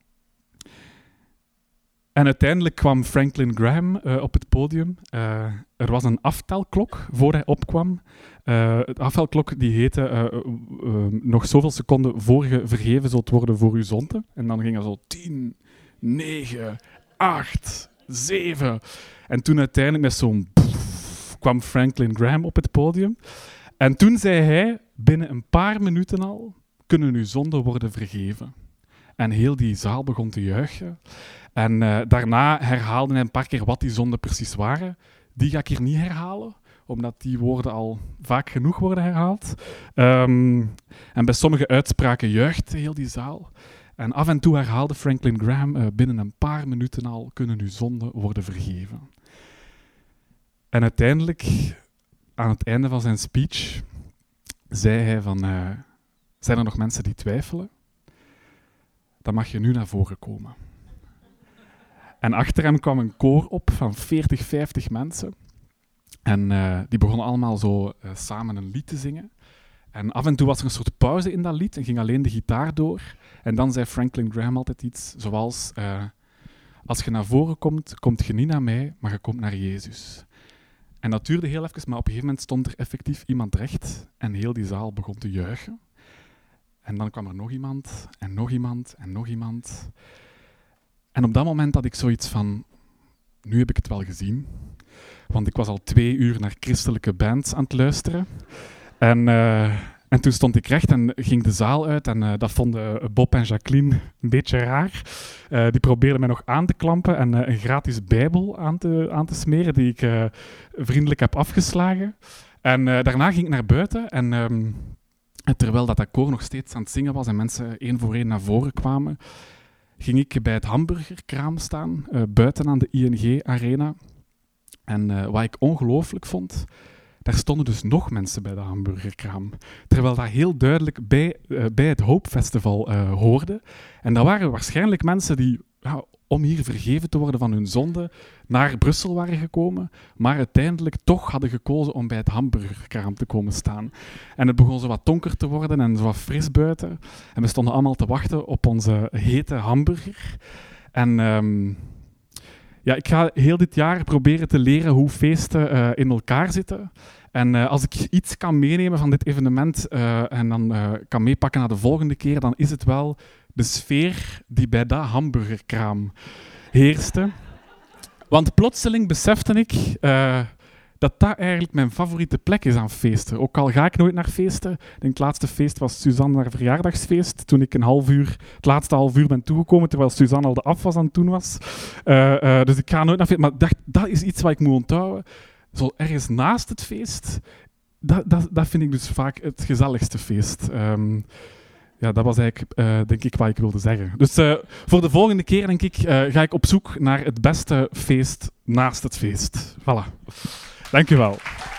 en uiteindelijk kwam Franklin Graham uh, op het podium. Uh, er was een aftelklok voor hij opkwam. Uh, het aftelklok die heette uh, uh, uh, nog zoveel seconden voor je vergeven zult worden voor uw zonde. En dan ging er zo tien, negen, acht, zeven. En toen uiteindelijk met zo'n... kwam Franklin Graham op het podium. En toen zei hij, binnen een paar minuten al, kunnen uw zonden worden vergeven. En heel die zaal begon te juichen. En uh, daarna herhaalde hij een paar keer wat die zonden precies waren. Die ga ik hier niet herhalen, omdat die woorden al vaak genoeg worden herhaald. Um, en bij sommige uitspraken juichte heel die zaal. En af en toe herhaalde Franklin Graham, uh, binnen een paar minuten al, kunnen uw zonden worden vergeven. En uiteindelijk, aan het einde van zijn speech, zei hij van... Uh, zijn er nog mensen die twijfelen? Dan mag je nu naar voren komen. En achter hem kwam een koor op van veertig, vijftig mensen. En uh, die begonnen allemaal zo uh, samen een lied te zingen. En af en toe was er een soort pauze in dat lied en ging alleen de gitaar door. En dan zei Franklin Graham altijd iets zoals... Uh, als je naar voren komt, komt je niet naar mij, maar je komt naar Jezus. En dat duurde heel even, maar op een gegeven moment stond er effectief iemand recht en heel die zaal begon te juichen. En dan kwam er nog iemand, en nog iemand, en nog iemand. En op dat moment had ik zoiets van, nu heb ik het wel gezien. Want ik was al twee uur naar christelijke bands aan het luisteren. En, uh, en toen stond ik recht en ging de zaal uit. En uh, dat vonden Bob en Jacqueline een beetje raar. Uh, die probeerden mij nog aan te klampen en uh, een gratis bijbel aan te, aan te smeren, die ik uh, vriendelijk heb afgeslagen. En uh, daarna ging ik naar buiten en um, terwijl dat, dat koor nog steeds aan het zingen was en mensen één voor één naar voren kwamen, ging ik bij het hamburgerkraam staan, uh, buiten aan de I N G-arena. En uh, wat ik ongelooflijk vond, daar stonden dus nog mensen bij de hamburgerkraam. Terwijl dat heel duidelijk bij, uh, bij het Hope Festival uh, hoorde. En dat waren waarschijnlijk mensen die, ja, om hier vergeven te worden van hun zonde, naar Brussel waren gekomen, maar uiteindelijk toch hadden gekozen om bij het hamburgerkraam te komen staan. En het begon zo wat donker te worden en zo wat fris buiten. En we stonden allemaal te wachten op onze hete hamburger. En... Um, Ja, ik ga heel dit jaar proberen te leren hoe feesten uh, in elkaar zitten. En uh, als ik iets kan meenemen van dit evenement uh, en dan uh, kan meepakken naar de volgende keer, dan is het wel de sfeer die bij dat hamburgerkraam heerste. Want plotseling besefte ik uh, dat dat eigenlijk mijn favoriete plek is aan feesten. Ook al ga ik nooit naar feesten. Ik denk, het laatste feest was Suzanne haar verjaardagsfeest, toen ik een half uur, het laatste half uur ben toegekomen, terwijl Suzanne al de afwas aan het doen was. Uh, uh, dus ik ga nooit naar feesten. Maar ik dacht, dat is iets wat ik moet onthouden. Zo ergens naast het feest, dat, dat, dat vind ik dus vaak het gezelligste feest. Um, ja, dat was eigenlijk, uh, denk ik, wat ik wilde zeggen. Dus uh, voor de volgende keer, denk ik, uh, ga ik op zoek naar het beste feest naast het feest. Voilà. Dank u wel.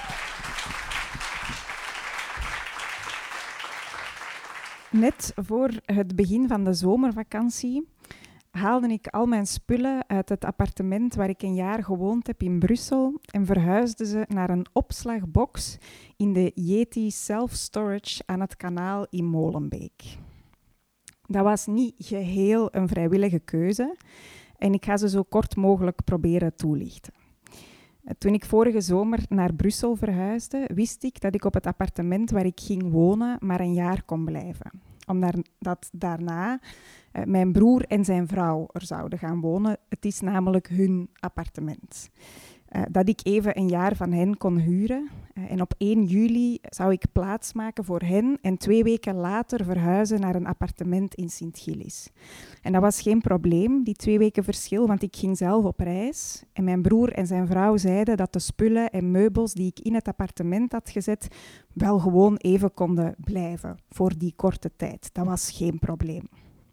Net voor het begin van de zomervakantie haalde ik al mijn spullen uit het appartement waar ik een jaar gewoond heb in Brussel en verhuisde ze naar een opslagbox in de Yeti Self-Storage aan het kanaal in Molenbeek. Dat was niet geheel een vrijwillige keuze en ik ga ze zo kort mogelijk proberen toelichten. Toen ik vorige zomer naar Brussel verhuisde, wist ik dat ik op het appartement waar ik ging wonen maar een jaar kon blijven. Omdat daarna uh, mijn broer en zijn vrouw er zouden gaan wonen. Het is namelijk hun appartement. Uh, dat ik even een jaar van hen kon huren. Uh, en op één juli zou ik plaatsmaken voor hen en twee weken later verhuizen naar een appartement in Sint-Gilles. En dat was geen probleem, die twee weken verschil, want ik ging zelf op reis. En mijn broer en zijn vrouw zeiden dat de spullen en meubels die ik in het appartement had gezet wel gewoon even konden blijven voor die korte tijd. Dat was geen probleem.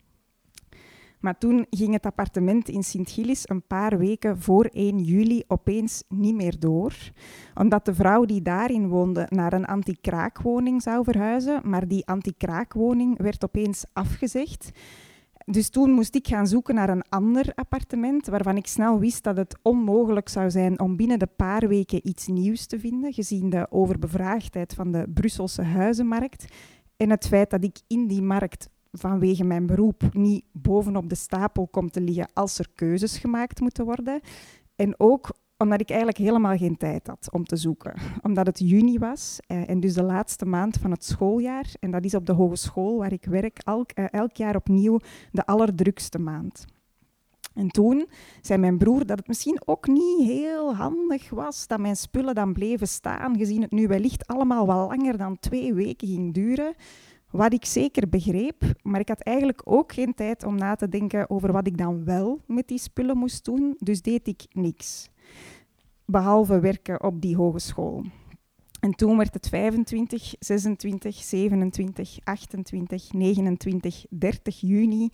Maar toen ging het appartement in Sint-Gilles een paar weken voor één juli opeens niet meer door. Omdat de vrouw die daarin woonde naar een anti-kraakwoning zou verhuizen. Maar die anti-kraakwoning werd opeens afgezegd. Dus toen moest ik gaan zoeken naar een ander appartement, waarvan ik snel wist dat het onmogelijk zou zijn om binnen de paar weken iets nieuws te vinden, gezien de overbevraagdheid van de Brusselse huizenmarkt en het feit dat ik in die markt vanwege mijn beroep niet bovenop de stapel kom te liggen als er keuzes gemaakt moeten worden. En ook omdat ik eigenlijk helemaal geen tijd had om te zoeken. Omdat het juni was eh, en dus de laatste maand van het schooljaar. En dat is op de hogeschool waar ik werk elk, eh, elk jaar opnieuw de allerdrukste maand. En toen zei mijn broer dat het misschien ook niet heel handig was dat mijn spullen dan bleven staan, gezien het nu wellicht allemaal wat langer dan twee weken ging duren. Wat ik zeker begreep, maar ik had eigenlijk ook geen tijd om na te denken over wat ik dan wel met die spullen moest doen, dus deed ik niks. Behalve werken op die hogeschool. En toen werd het vijfentwintig, zesentwintig, zevenentwintig, achtentwintig, negenentwintig, dertig juni.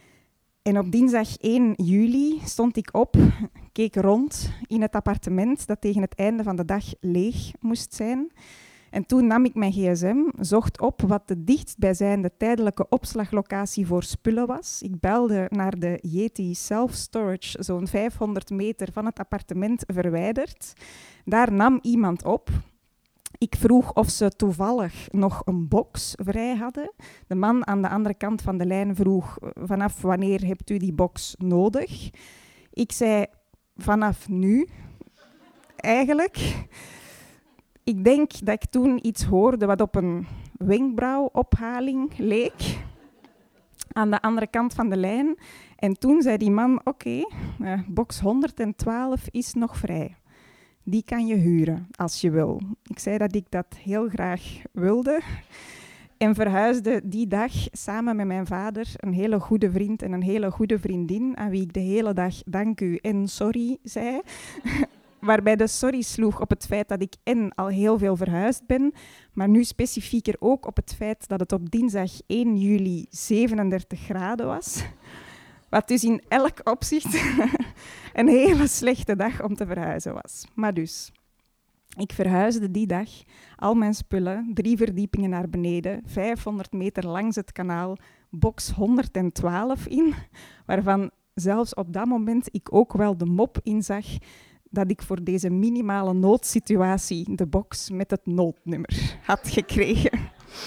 En op dinsdag één juli stond ik op, keek rond in het appartement dat tegen het einde van de dag leeg moest zijn. En toen nam ik mijn gsm, zocht op wat de dichtstbijzijnde tijdelijke opslaglocatie voor spullen was. Ik belde naar de Yeti Self-Storage, zo'n vijfhonderd meter van het appartement verwijderd. Daar nam iemand op. Ik vroeg of ze toevallig nog een box vrij hadden. De man aan de andere kant van de lijn vroeg, vanaf wanneer hebt u die box nodig? Ik zei, vanaf nu, eigenlijk. Ik denk dat ik toen iets hoorde wat op een wenkbrauwophaling leek. Aan de andere kant van de lijn. En toen zei die man, oké, okay, uh, box honderdtwaalf is nog vrij. Die kan je huren, als je wil. Ik zei dat ik dat heel graag wilde. En verhuisde die dag samen met mijn vader, een hele goede vriend en een hele goede vriendin, aan wie ik de hele dag dank u en sorry zei. Waarbij de sorry sloeg op het feit dat ik en al heel veel verhuisd ben, maar nu specifieker ook op het feit dat het op dinsdag één juli zevenendertig graden was. Wat dus in elk opzicht een hele slechte dag om te verhuizen was. Maar dus, ik verhuisde die dag al mijn spullen, drie verdiepingen naar beneden, vijfhonderd meter langs het kanaal, box honderdtwaalf in, waarvan zelfs op dat moment ik ook wel de mop inzag dat ik voor deze minimale noodsituatie de box met het noodnummer had gekregen.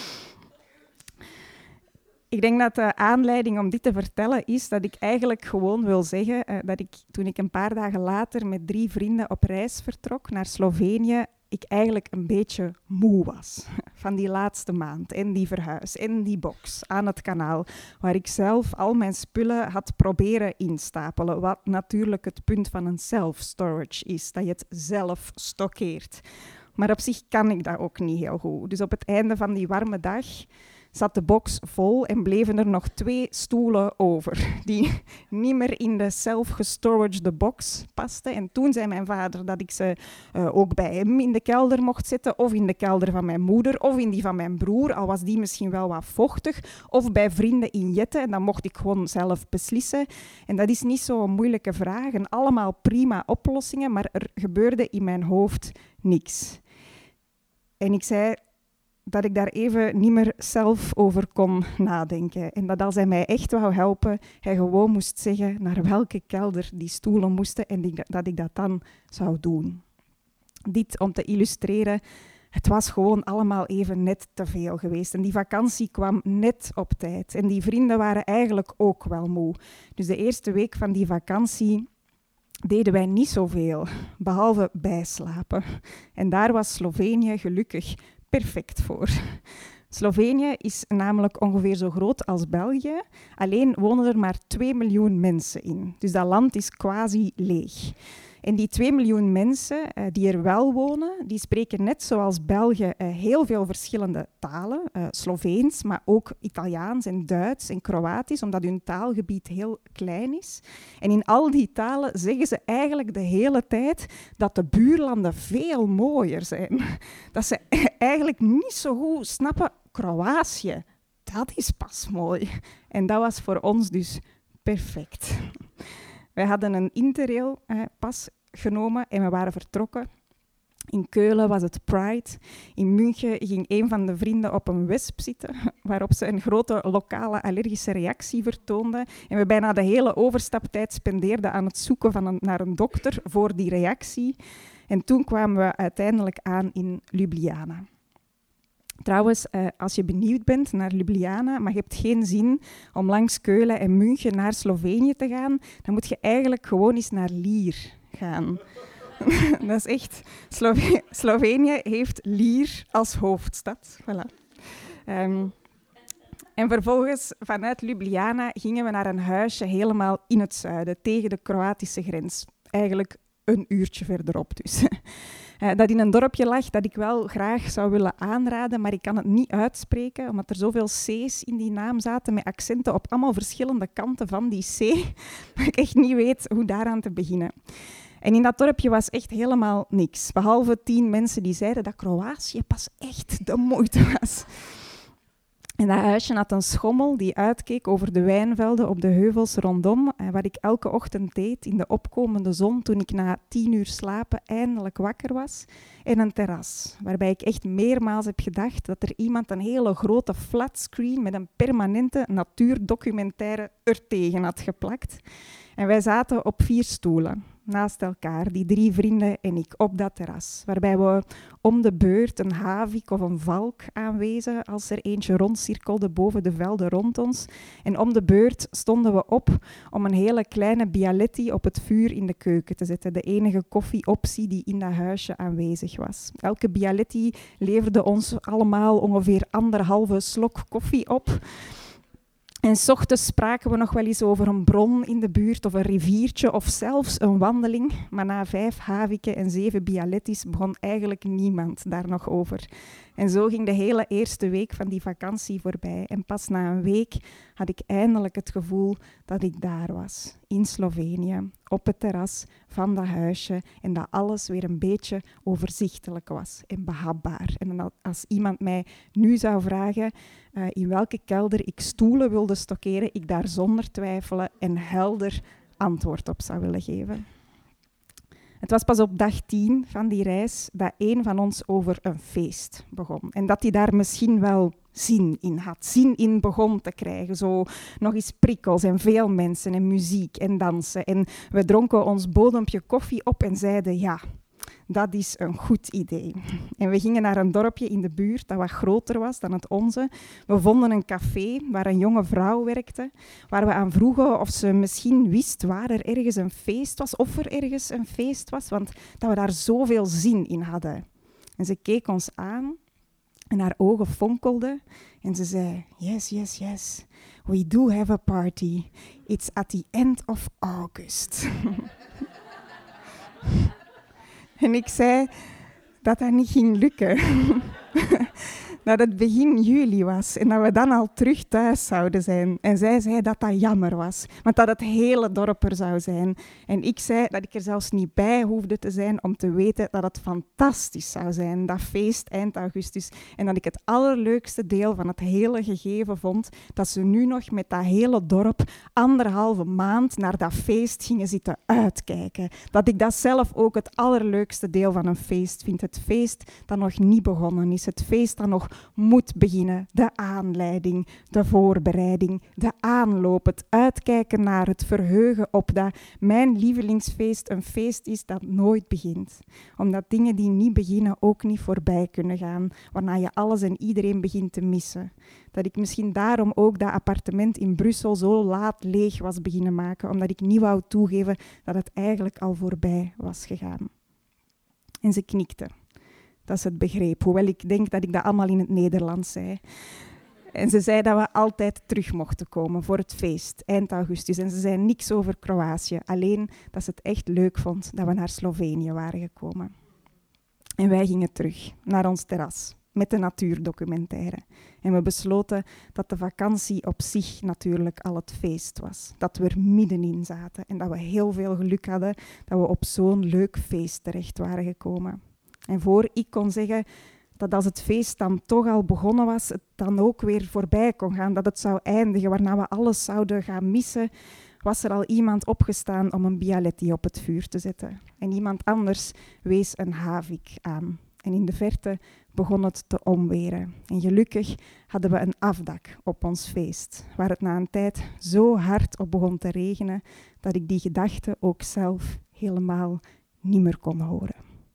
Ik denk dat de aanleiding om dit te vertellen is dat ik eigenlijk gewoon wil zeggen uh, dat ik, toen ik een paar dagen later met drie vrienden op reis vertrok naar Slovenië, ik eigenlijk een beetje moe was van die laatste maand en die verhuis en die box aan het kanaal, waar ik zelf al mijn spullen had proberen instapelen, wat natuurlijk het punt van een self-storage is, dat je het zelf stockeert. Maar op zich kan ik dat ook niet heel goed. Dus op het einde van die warme dag zat de box vol en bleven er nog twee stoelen over die niet meer in de self-gestoraged box pasten. En toen zei mijn vader dat ik ze uh, ook bij hem in de kelder mocht zetten, of in de kelder van mijn moeder, of in die van mijn broer, al was die misschien wel wat vochtig, of bij vrienden in Jetten. En dan mocht ik gewoon zelf beslissen. En dat is niet zo'n moeilijke vraag. En allemaal prima oplossingen, maar er gebeurde in mijn hoofd niks. En ik zei dat ik daar even niet meer zelf over kon nadenken. En dat als hij mij echt wou helpen, hij gewoon moest zeggen naar welke kelder die stoelen moesten en die, dat ik dat dan zou doen. Dit om te illustreren, het was gewoon allemaal even net te veel geweest. En die vakantie kwam net op tijd. En die vrienden waren eigenlijk ook wel moe. Dus de eerste week van die vakantie deden wij niet zoveel, behalve bijslapen. En daar was Slovenië gelukkig perfect voor. Slovenië is namelijk ongeveer zo groot als België, alleen wonen er maar twee miljoen mensen in. Dus dat land is quasi leeg. En die twee miljoen mensen uh, die er wel wonen, die spreken net zoals België uh, heel veel verschillende talen. Uh, Sloveens, maar ook Italiaans en Duits en Kroatisch, omdat hun taalgebied heel klein is. En in al die talen zeggen ze eigenlijk de hele tijd dat de buurlanden veel mooier zijn. Dat ze eigenlijk niet zo goed snappen, Kroatië, dat is pas mooi. En dat was voor ons dus perfect. Wij hadden een Interrail-pas eh, genomen en we waren vertrokken. In Keulen was het Pride. In München ging een van de vrienden op een wesp zitten, waarop ze een grote lokale allergische reactie vertoonde. En we bijna de hele overstaptijd spendeerden aan het zoeken van een, naar een dokter voor die reactie. En toen kwamen we uiteindelijk aan in Ljubljana. Trouwens, uh, als je benieuwd bent naar Ljubljana, maar je hebt geen zin om langs Keulen en München naar Slovenië te gaan, dan moet je eigenlijk gewoon eens naar Lier gaan. Dat is echt... Slove- Slovenië heeft Lier als hoofdstad. Voilà. Um, en vervolgens, vanuit Ljubljana, gingen we naar een huisje helemaal in het zuiden, tegen de Kroatische grens. Eigenlijk een uurtje verderop dus. Uh, dat in een dorpje lag dat ik wel graag zou willen aanraden, maar ik kan het niet uitspreken, omdat er zoveel C's in die naam zaten, met accenten op allemaal verschillende kanten van die C, dat ik echt niet weet hoe daaraan te beginnen. En in dat dorpje was echt helemaal niks, behalve tien mensen die zeiden dat Kroatië pas echt de moeite was. En dat huisje had een schommel die uitkeek over de wijnvelden op de heuvels rondom, wat ik elke ochtend deed in de opkomende zon toen ik na tien uur slapen eindelijk wakker was. En een terras, waarbij ik echt meermaals heb gedacht dat er iemand een hele grote flatscreen met een permanente natuurdocumentaire ertegen had geplakt. En wij zaten op vier stoelen, naast elkaar, die drie vrienden en ik, op dat terras, waarbij we om de beurt een havik of een valk aanwezen als er eentje rondcirkelde boven de velden rond ons. En om de beurt stonden we op om een hele kleine bialetti op het vuur in de keuken te zetten, de enige koffieoptie die in dat huisje aanwezig was. Elke bialetti leverde ons allemaal ongeveer anderhalve slok koffie op. En 's ochtends spraken we nog wel eens over een bron in de buurt of een riviertje of zelfs een wandeling. Maar na vijf haviken en zeven bialettis begon eigenlijk niemand daar nog over. En zo ging de hele eerste week van die vakantie voorbij. En pas na een week had ik eindelijk het gevoel dat ik daar was. In Slovenië, op het terras van dat huisje. En dat alles weer een beetje overzichtelijk was en behapbaar. En als iemand mij nu zou vragen uh, in welke kelder ik stoelen wilde stockeren, ik daar zonder twijfelen en helder antwoord op zou willen geven. Het was pas op dag tien van die reis dat een van ons over een feest begon. En dat hij daar misschien wel zin in had. Zin in begon te krijgen. Zo nog eens prikkels en veel mensen en muziek en dansen. En we dronken ons bodempje koffie op en zeiden ja, dat is een goed idee. En we gingen naar een dorpje in de buurt dat wat groter was dan het onze. We vonden een café waar een jonge vrouw werkte, waar we aan vroegen of ze misschien wist waar er ergens een feest was, of er ergens een feest was, want dat we daar zoveel zin in hadden. En ze keek ons aan en haar ogen fonkelden en ze zei, yes, yes, yes, we do have a party. It's at the end of August. En ik zei dat dat niet ging lukken. Dat het begin juli was en dat we dan al terug thuis zouden zijn. En zij zei dat dat jammer was, want dat het hele dorp er zou zijn. En ik zei dat ik er zelfs niet bij hoefde te zijn om te weten dat het fantastisch zou zijn, dat feest eind augustus. En dat ik het allerleukste deel van het hele gegeven vond, dat ze nu nog met dat hele dorp anderhalve maand naar dat feest gingen zitten uitkijken. Dat ik dat zelf ook het allerleukste deel van een feest vind. Het feest dat nog niet begonnen is, het feest dat nog moet beginnen. De aanleiding, de voorbereiding, de aanloop, het uitkijken naar, het verheugen op dat mijn lievelingsfeest een feest is dat nooit begint. Omdat dingen die niet beginnen ook niet voorbij kunnen gaan, waarna je alles en iedereen begint te missen. Dat ik misschien daarom ook dat appartement in Brussel zo laat leeg was beginnen maken, omdat ik niet wou toegeven dat het eigenlijk al voorbij was gegaan. En ze knikte. Dat ze het begreep, hoewel ik denk dat ik dat allemaal in het Nederlands zei. En ze zei dat we altijd terug mochten komen voor het feest, eind augustus. En ze zei niks over Kroatië, alleen dat ze het echt leuk vond dat we naar Slovenië waren gekomen. En wij gingen terug naar ons terras met de natuurdocumentaire. En we besloten dat de vakantie op zich natuurlijk al het feest was. Dat we er middenin zaten en dat we heel veel geluk hadden dat we op zo'n leuk feest terecht waren gekomen. En voor ik kon zeggen dat als het feest dan toch al begonnen was, het dan ook weer voorbij kon gaan, dat het zou eindigen, waarna we alles zouden gaan missen, was er al iemand opgestaan om een bialetti op het vuur te zetten. En iemand anders wees een havik aan. En in de verte begon het te omweren. En gelukkig hadden we een afdak op ons feest, waar het na een tijd zo hard op begon te regenen, dat ik die gedachte ook zelf helemaal niet meer kon horen.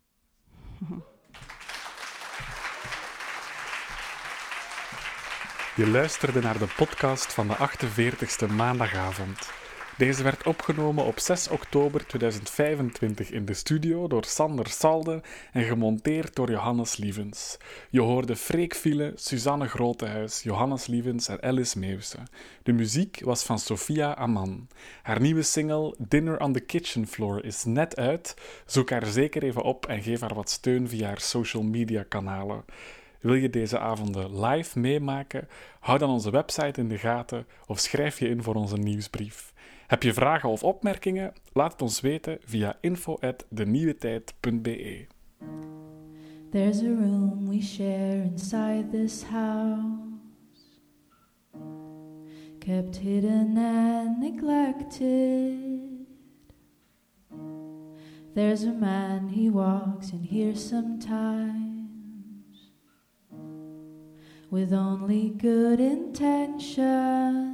Je luisterde naar de podcast van de achtenveertigste maandagavond. Deze werd opgenomen op zes oktober tweeduizend vijfentwintig in de studio door Sander Salde en gemonteerd door Johannes Lievens. Je hoorde Freek Viele, Suzanne Grotehuis, Johannes Lievens en Alice Meeuwse. De muziek was van Sophia Aman. Haar nieuwe single Dinner on the Kitchen Floor is net uit. Zoek haar zeker even op en geef haar wat steun via haar social media kanalen. Wil je deze avonden live meemaken? Hou dan onze website in de gaten of schrijf je in voor onze nieuwsbrief. Heb je vragen of opmerkingen? Laat het ons weten via info at denieuwetijd punt be. There's a room we share inside this house, kept hidden and neglected. There's a man, he walks in here sometimes, with only good intentions.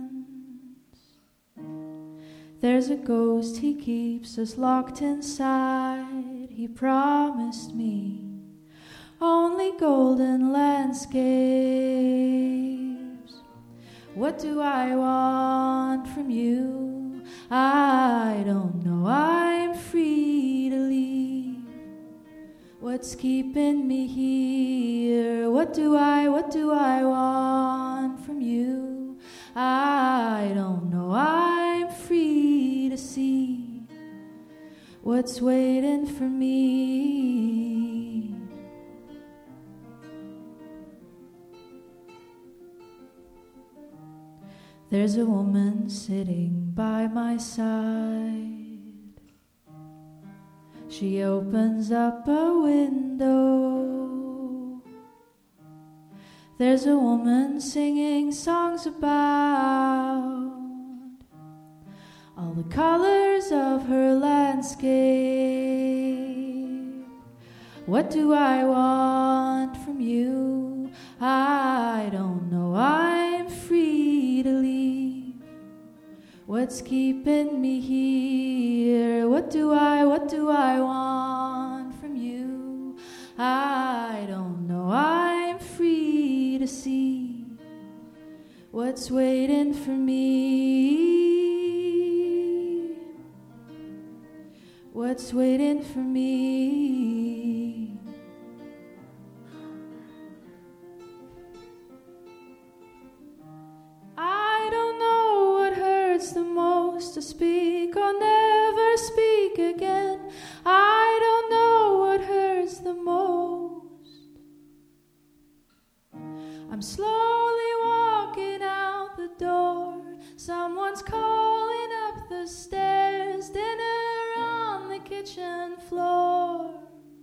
There's a ghost, he keeps us locked inside. He promised me only golden landscapes. What do I want from you? I don't know, I'm free to leave. What's keeping me here? What do I, what do I want from you? I don't know, I'm free to see what's waiting for me. There's a woman sitting by my side. She opens up a window. There's a woman singing songs about all the colors of her landscape. What do I want from you? I don't know, I'm free to leave. What's keeping me here? What do I, what do I want from you? I don't know, I'm free to see what's waiting for me. What's waiting for me? I don't know what hurts the most, to speak or never speak again. I don't know what hurts the most. I'm slowly walking out the door. Someone's calling up the stairs. Dinner on the kitchen floor.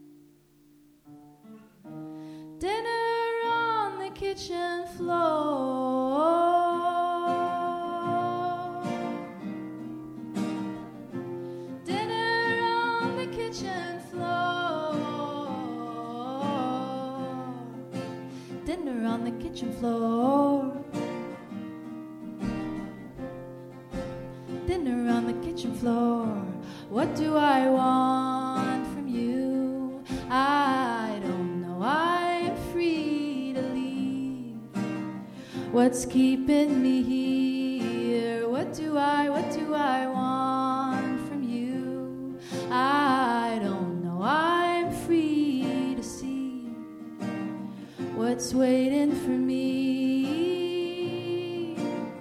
Dinner on the kitchen floor. Dinner on the kitchen floor. Dinner on floor. Dinner on the kitchen floor. What do I want from you? I don't know. I am free to leave. What's keeping me here? What do I, what do I want from you? I don't know. I'm free to see what's waiting for me.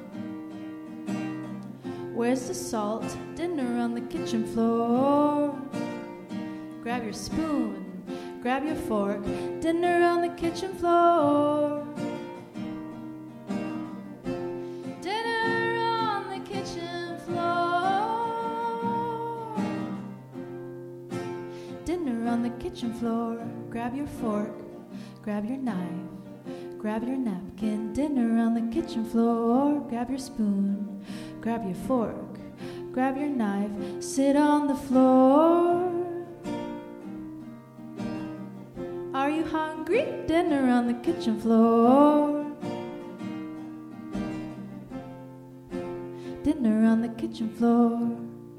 Where's the salt? Dinner on the kitchen floor. Grab your spoon, grab your fork. Dinner on the kitchen floor. Dinner on the kitchen floor. Dinner on the kitchen floor. Grab your fork, grab your knife, grab your napkin. Dinner on the kitchen floor. Grab your spoon, grab your fork, grab your knife. Sit on the floor. Are you hungry? Dinner on the kitchen floor. Dinner on the kitchen floor.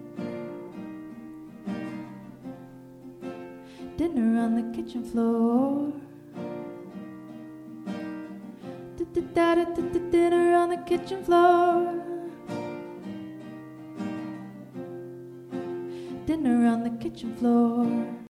Dinner on the kitchen floor. Dinner on the kitchen floor. Dinner on the kitchen floor.